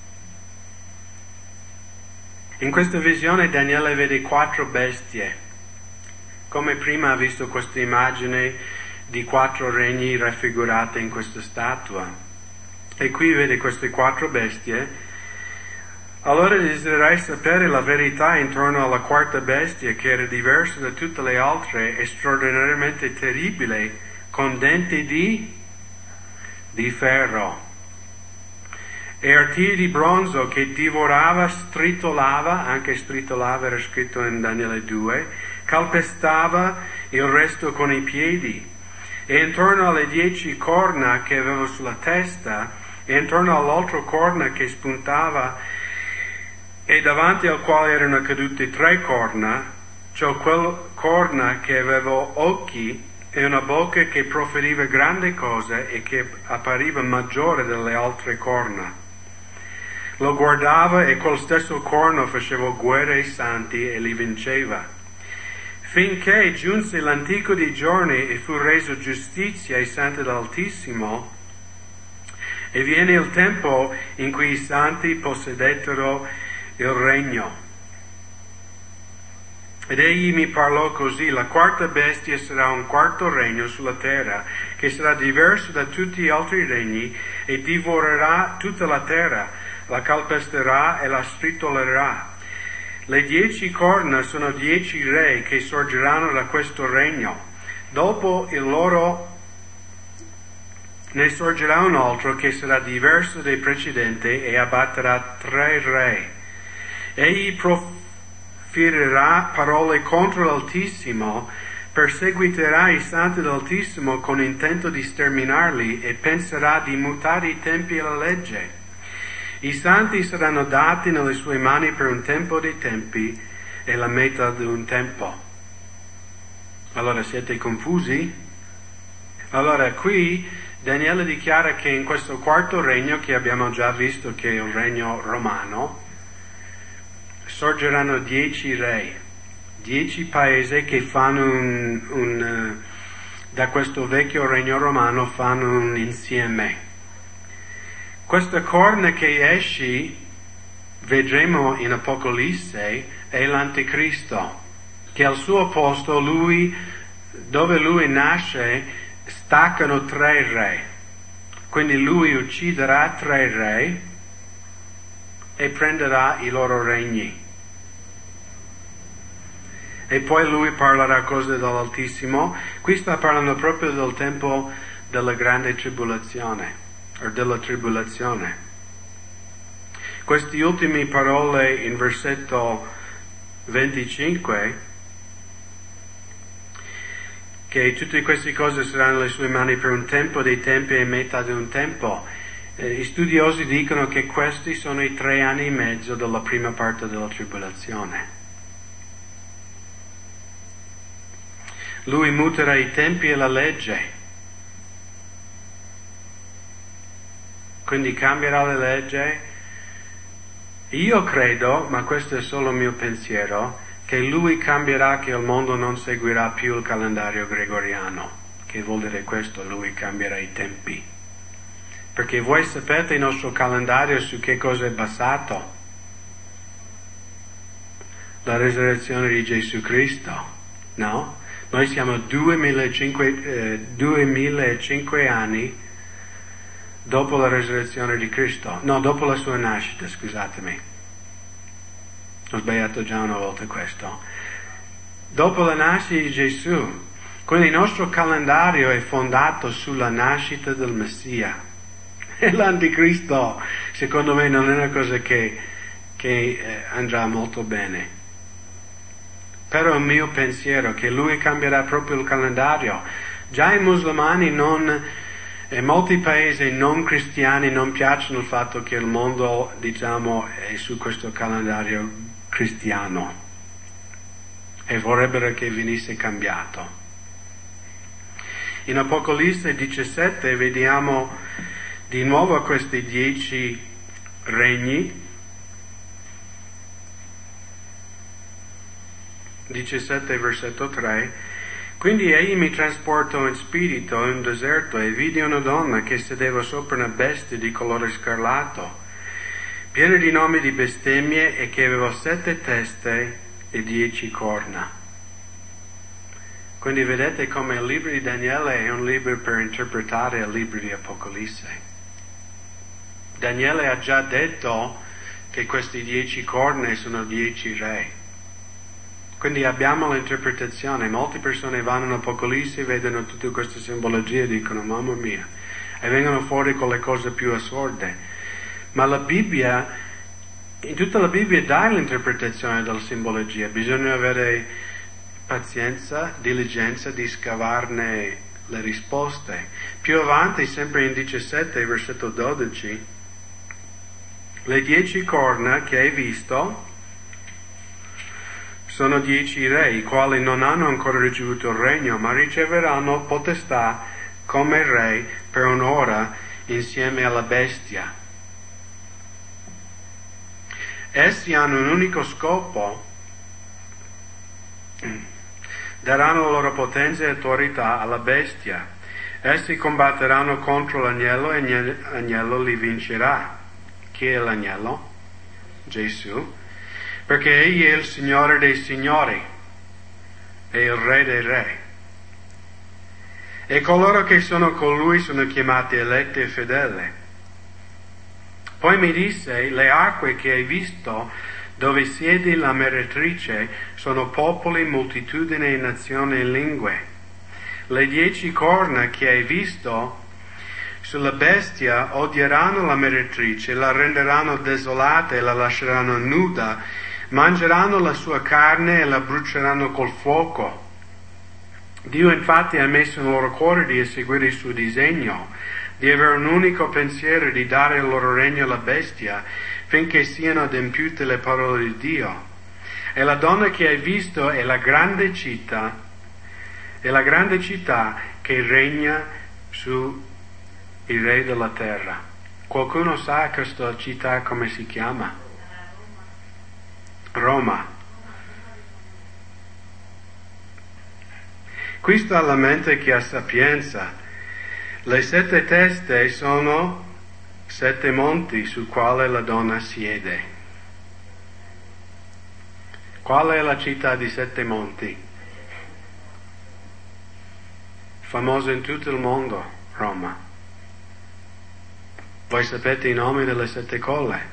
In questa visione Daniele vede quattro bestie, come prima ha visto questa immagine di quattro regni raffigurate in questa statua. E qui vede queste quattro bestie. Allora desiderai sapere la verità intorno alla quarta bestia, che era diversa da tutte le altre e straordinariamente terribile, con denti di, di ferro e artigli di bronzo, che divorava, stritolava, anche stritolava era scritto in Daniele due, calpestava il resto con i piedi, e intorno alle dieci corna che aveva sulla testa, e intorno all'altro corna che spuntava, e davanti al quale erano cadute tre corna, cioè quel corna che aveva occhi e una bocca che proferiva grandi cose e che appariva maggiore delle altre corna. Lo guardava e quel stesso corno faceva guerra ai santi e li vinceva. Finché giunse l'antico dei giorni e fu reso giustizia ai santi dell'Altissimo, e viene il tempo in cui i santi possedettero il regno. Ed egli mi parlò così: la quarta bestia sarà un quarto regno sulla terra, che sarà diverso da tutti gli altri regni, e divorerà tutta la terra, la calpesterà e la stritolerà. Le dieci corna sono dieci re che sorgeranno da questo regno. Dopo il loro ne sorgerà un altro che sarà diverso dai precedenti e abbatterà tre re. Egli proferirà parole contro l'Altissimo, perseguiterà i santi dell'Altissimo con intento di sterminarli e penserà di mutare i tempi e la legge. I santi saranno dati nelle sue mani per un tempo dei tempi e la metà di un tempo. Allora siete confusi? Allora qui Daniele dichiara che in questo quarto regno, che abbiamo già visto che è il regno romano, sorgeranno dieci re, dieci paesi che fanno un, un da questo vecchio regno romano fanno un insieme. Questa corna che esce, vedremo in Apocalisse, è l'Anticristo, che al suo posto lui, dove lui nasce, staccano tre re. Quindi lui ucciderà tre re e prenderà i loro regni. E poi lui parlerà cose dall'Altissimo. Qui sta parlando proprio del tempo della grande tribolazione, o della tribolazione. Queste ultime parole in versetto venticinque, che tutte queste cose saranno nelle sue mani per un tempo dei tempi e metà di un tempo. Eh, gli studiosi dicono che questi sono i tre anni e mezzo della prima parte della tribolazione. Lui muterà i tempi e la legge, quindi cambierà la legge. Io credo, ma questo è solo il mio pensiero, che lui cambierà, che il mondo non seguirà più il calendario gregoriano. Che vuol dire questo? Lui cambierà i tempi. Perché voi sapete il nostro calendario su che cosa è basato? La resurrezione di Gesù Cristo, no? Noi siamo duemilacinque anni dopo la resurrezione di Cristo, no, dopo la sua nascita, scusatemi. Ho sbagliato già una volta questo. Dopo la nascita di Gesù, quindi il nostro calendario è fondato sulla nascita del Messia. E l'anticristo, secondo me, non è una cosa che, che eh, andrà molto bene. Però è il mio pensiero che lui cambierà proprio il calendario. Già i musulmani non, e molti paesi non cristiani non piacciono il fatto che il mondo, diciamo, è su questo calendario cristiano e vorrebbero che venisse cambiato. In Apocalisse diciassette vediamo di nuovo questi dieci regni. diciassette versetto tre. Quindi egli mi trasportò in spirito in un deserto e vidi una donna che sedeva sopra una bestia di colore scarlatto, piena di nomi di bestemmie e che aveva sette teste e dieci corna. Quindi vedete come il libro di Daniele è un libro per interpretare il libro di Apocalisse. Daniele ha già detto che questi dieci corna sono dieci re. Quindi abbiamo l'interpretazione. Molte persone vanno in Apocalisse, vedono tutte queste simbologie e dicono mamma mia, e vengono fuori con le cose più assurde. Ma la Bibbia, in tutta la Bibbia dà l'interpretazione della simbologia, bisogna avere pazienza, diligenza di scavarne le risposte. Più avanti, sempre in diciassette, versetto dodici, le dieci corna che hai visto sono dieci re, i quali non hanno ancora ricevuto il regno, ma riceveranno potestà come re per un'ora insieme alla bestia. Essi hanno un unico scopo: daranno la loro potenza e autorità alla bestia. Essi combatteranno contro l'agnello e l'agnello li vincerà. Chi è l'agnello? Gesù. Perché egli è il Signore dei Signori e il Re dei Re. E coloro che sono con lui sono chiamati eletti e fedeli. Poi mi disse, le acque che hai visto, dove siede la meretrice, sono popoli, moltitudini, nazioni e lingue. Le dieci corna che hai visto sulla bestia odieranno la meretrice, la renderanno desolata e la lasceranno nuda. Mangeranno la sua carne e la bruceranno col fuoco. Dio infatti ha messo nel loro cuore di eseguire il suo disegno, di avere un unico pensiero, di dare il loro regno alla bestia, finché siano adempiute le parole di Dio. E la donna che hai visto è la grande città, è la grande città che regna su i re della terra. Qualcuno sa questa città come si chiama? Roma. Qui sta la mente che ha sapienza. Le sette teste sono sette monti su quale la donna siede. Qual è la città di sette monti? Famosa in tutto il mondo, Roma. Voi sapete i nomi delle sette colle?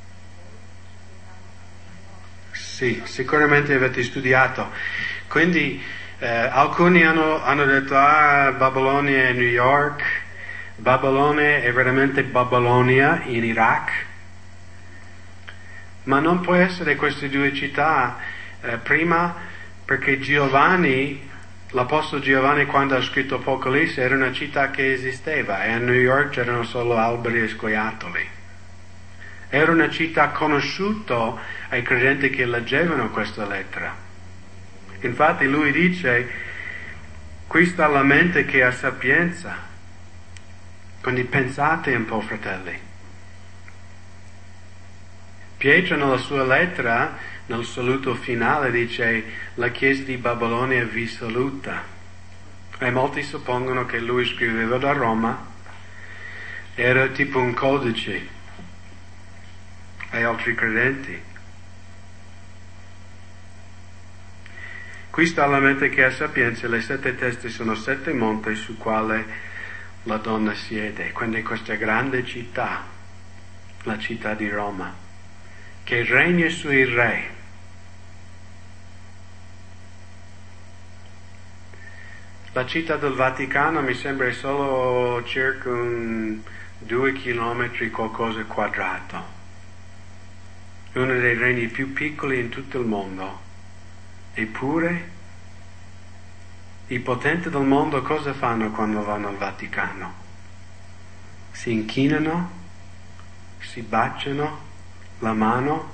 Sì, sicuramente avete studiato. Quindi eh, alcuni hanno, hanno detto, ah, Babilonia è New York, Babilonia è veramente Babilonia in Iraq. Ma non può essere queste due città, eh, prima perché Giovanni, l'Apostolo Giovanni quando ha scritto Apocalisse era una città che esisteva e a New York c'erano solo alberi e scoiattoli. Era una città conosciuta ai credenti che leggevano questa lettera. Infatti lui dice, qui sta la mente che ha sapienza. Quindi pensate un po', fratelli. Pietro nella sua lettera, nel saluto finale, dice, la chiesa di Babilonia vi saluta. E molti suppongono che lui scriveva da Roma, era tipo un codice ai altri credenti. Qui sta la mente che ha sapienza, le sette teste sono sette monti su quale la donna siede. Quindi questa grande città, la città di Roma, che regna sui re. La città del Vaticano mi sembra solo circa un due chilometri qualcosa quadrato. Uno dei regni più piccoli in tutto il mondo. Eppure, i potenti del mondo cosa fanno quando vanno al Vaticano? Si inchinano, si baciano la mano.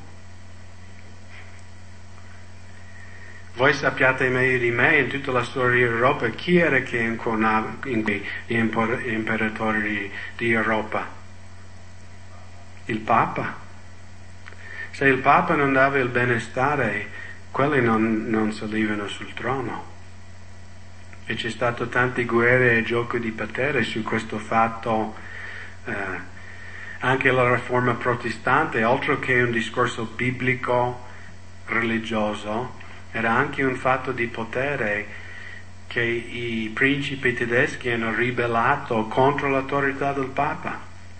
Voi sappiate meglio di me, in tutta la storia d'Europa, chi era che inconava gli imperatori di Europa? Il Papa. Se il Papa non dava il benestare, quelli non, non salivano sul trono. E c'è stato tante guerre e gioco di potere su questo fatto. Eh, anche la riforma protestante, altro che un discorso biblico religioso, era anche un fatto di potere che i principi tedeschi hanno ribellato contro l'autorità del Papa.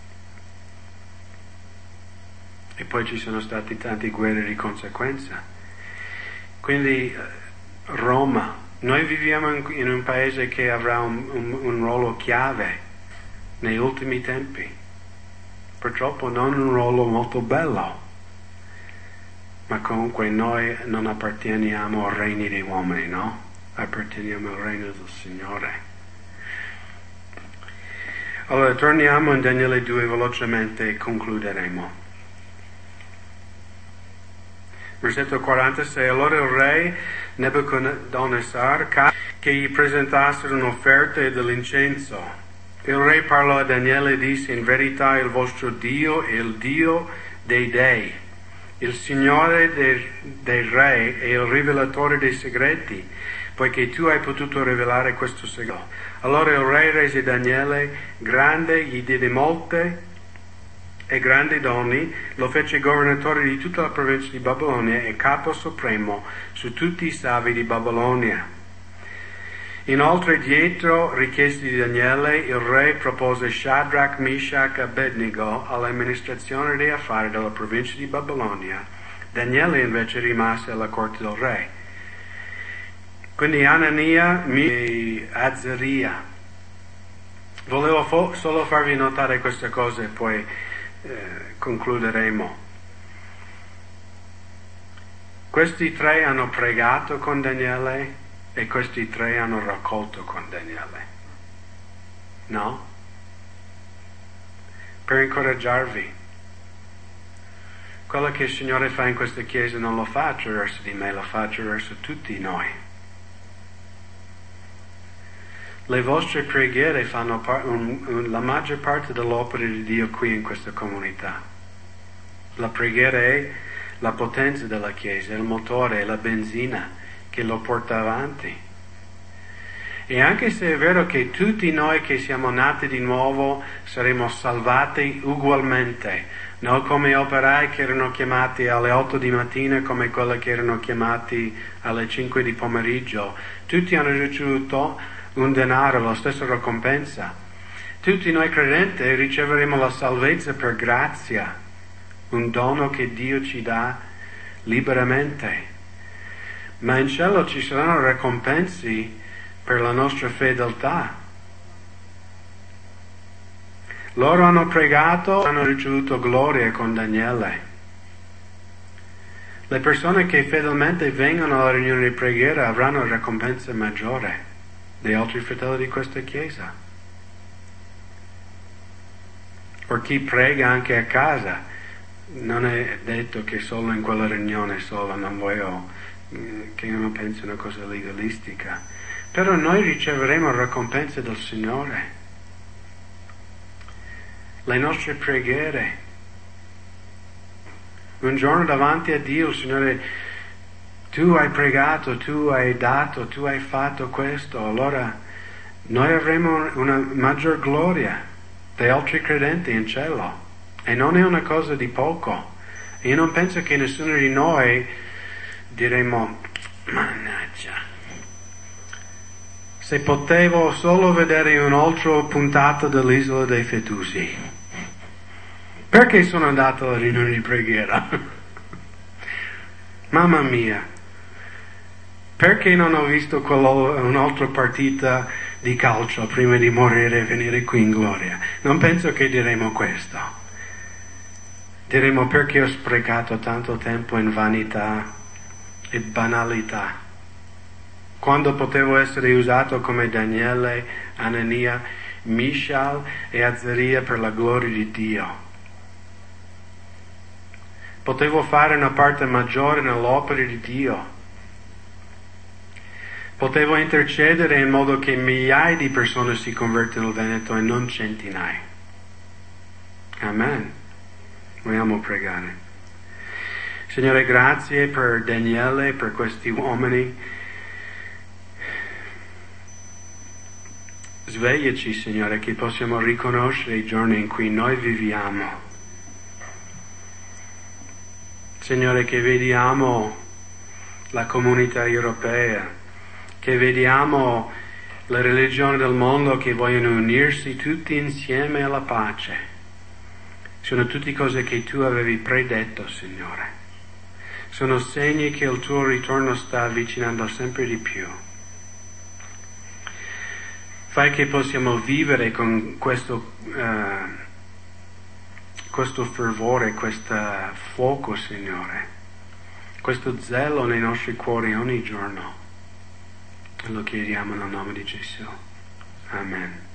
E poi ci sono state tante guerre di conseguenza. Quindi Roma, noi viviamo in, in un paese che avrà un, un, un ruolo chiave negli ultimi tempi. Purtroppo non un ruolo molto bello, ma comunque noi non apparteniamo al regno degli uomini, no? Apparteniamo al regno del Signore. Allora torniamo in Daniele due velocemente e concluderemo. Versetto quarantasei, allora il re Nebuchadnezzar che gli presentassero un'offerta dell'incenso. Il re parlò a Daniele e disse, in verità il vostro Dio è il Dio dei dei, il Signore dei, dei re e il rivelatore dei segreti, poiché tu hai potuto rivelare questo segreto. Allora il re rese Daniele grande, gli diede molte e grandi doni, lo fece governatore di tutta la provincia di Babilonia e capo supremo su tutti i savi di Babilonia. Inoltre, dietro richieste di Daniele, il re propose Shadrach, Meshach e Abednego all'amministrazione degli affari della provincia di Babilonia. Daniele invece rimase alla corte del re. Quindi Anania e Azaria. Volevo fo- solo farvi notare queste cose e poi Eh, concluderemo. Questi tre hanno pregato con Daniele e questi tre hanno raccolto con Daniele. No? Per incoraggiarvi. Quello che il Signore fa in questa chiesa non lo fa attraverso di me, lo fa attraverso tutti noi. Le vostre preghiere fanno par- un, un, la maggior parte dell'opera di Dio qui in questa comunità. La preghiera è la potenza della Chiesa, il motore, è la benzina che lo porta avanti. E anche se è vero che tutti noi che siamo nati di nuovo saremo salvati ugualmente, non come operai che erano chiamati alle otto di mattina come quelli che erano chiamati alle cinque di pomeriggio, tutti hanno ricevuto un denaro, la stessa ricompensa. Tutti noi credenti riceveremo la salvezza per grazia, un dono che Dio ci dà liberamente. Ma in cielo ci saranno ricompense per la nostra fedeltà. Loro hanno pregato, hanno ricevuto gloria con Daniele. Le persone che fedelmente vengono alla riunione di preghiera avranno ricompensa maggiore degli altri fratelli di questa chiesa. Per chi prega anche a casa, non è detto che solo in quella riunione sola, non voglio che non pensi una cosa legalistica, però noi riceveremo ricompense del Signore. Le nostre preghiere. Un giorno davanti a Dio, Signore, tu hai pregato, tu hai dato, tu hai fatto questo, allora noi avremo una maggior gloria degli altri credenti in cielo. E non è una cosa di poco. Io non penso che nessuno di noi diremo, mannaggia, se potevo solo vedere un'altra puntata dell'Isola dei Fetusi. Perché sono andato alla riunione di preghiera? Mamma mia, perché non ho visto un'altra partita di calcio prima di morire e venire qui in gloria? Non penso che diremo questo. Diremo perché ho sprecato tanto tempo in vanità e banalità, quando potevo essere usato come Daniele, Anania, Mishael e Azaria per la gloria di Dio. Potevo fare una parte maggiore nell'opera di Dio. Potevo intercedere in modo che migliaia di persone si convertano al Veneto e non centinaia. Amen. Vogliamo pregare. Signore, grazie per Daniele, per questi uomini. Svegliaci, Signore, che possiamo riconoscere i giorni in cui noi viviamo. Signore, che vediamo la comunità europea, che vediamo le religioni del mondo che vogliono unirsi tutti insieme alla pace. Sono tutte cose che tu avevi predetto, Signore. Sono segni che il tuo ritorno sta avvicinando sempre di più. Fai che possiamo vivere con questo, uh, questo fervore, questo fuoco, Signore, questo zelo nei nostri cuori ogni giorno. Lo chiediamo nel nome di Gesù. Amen.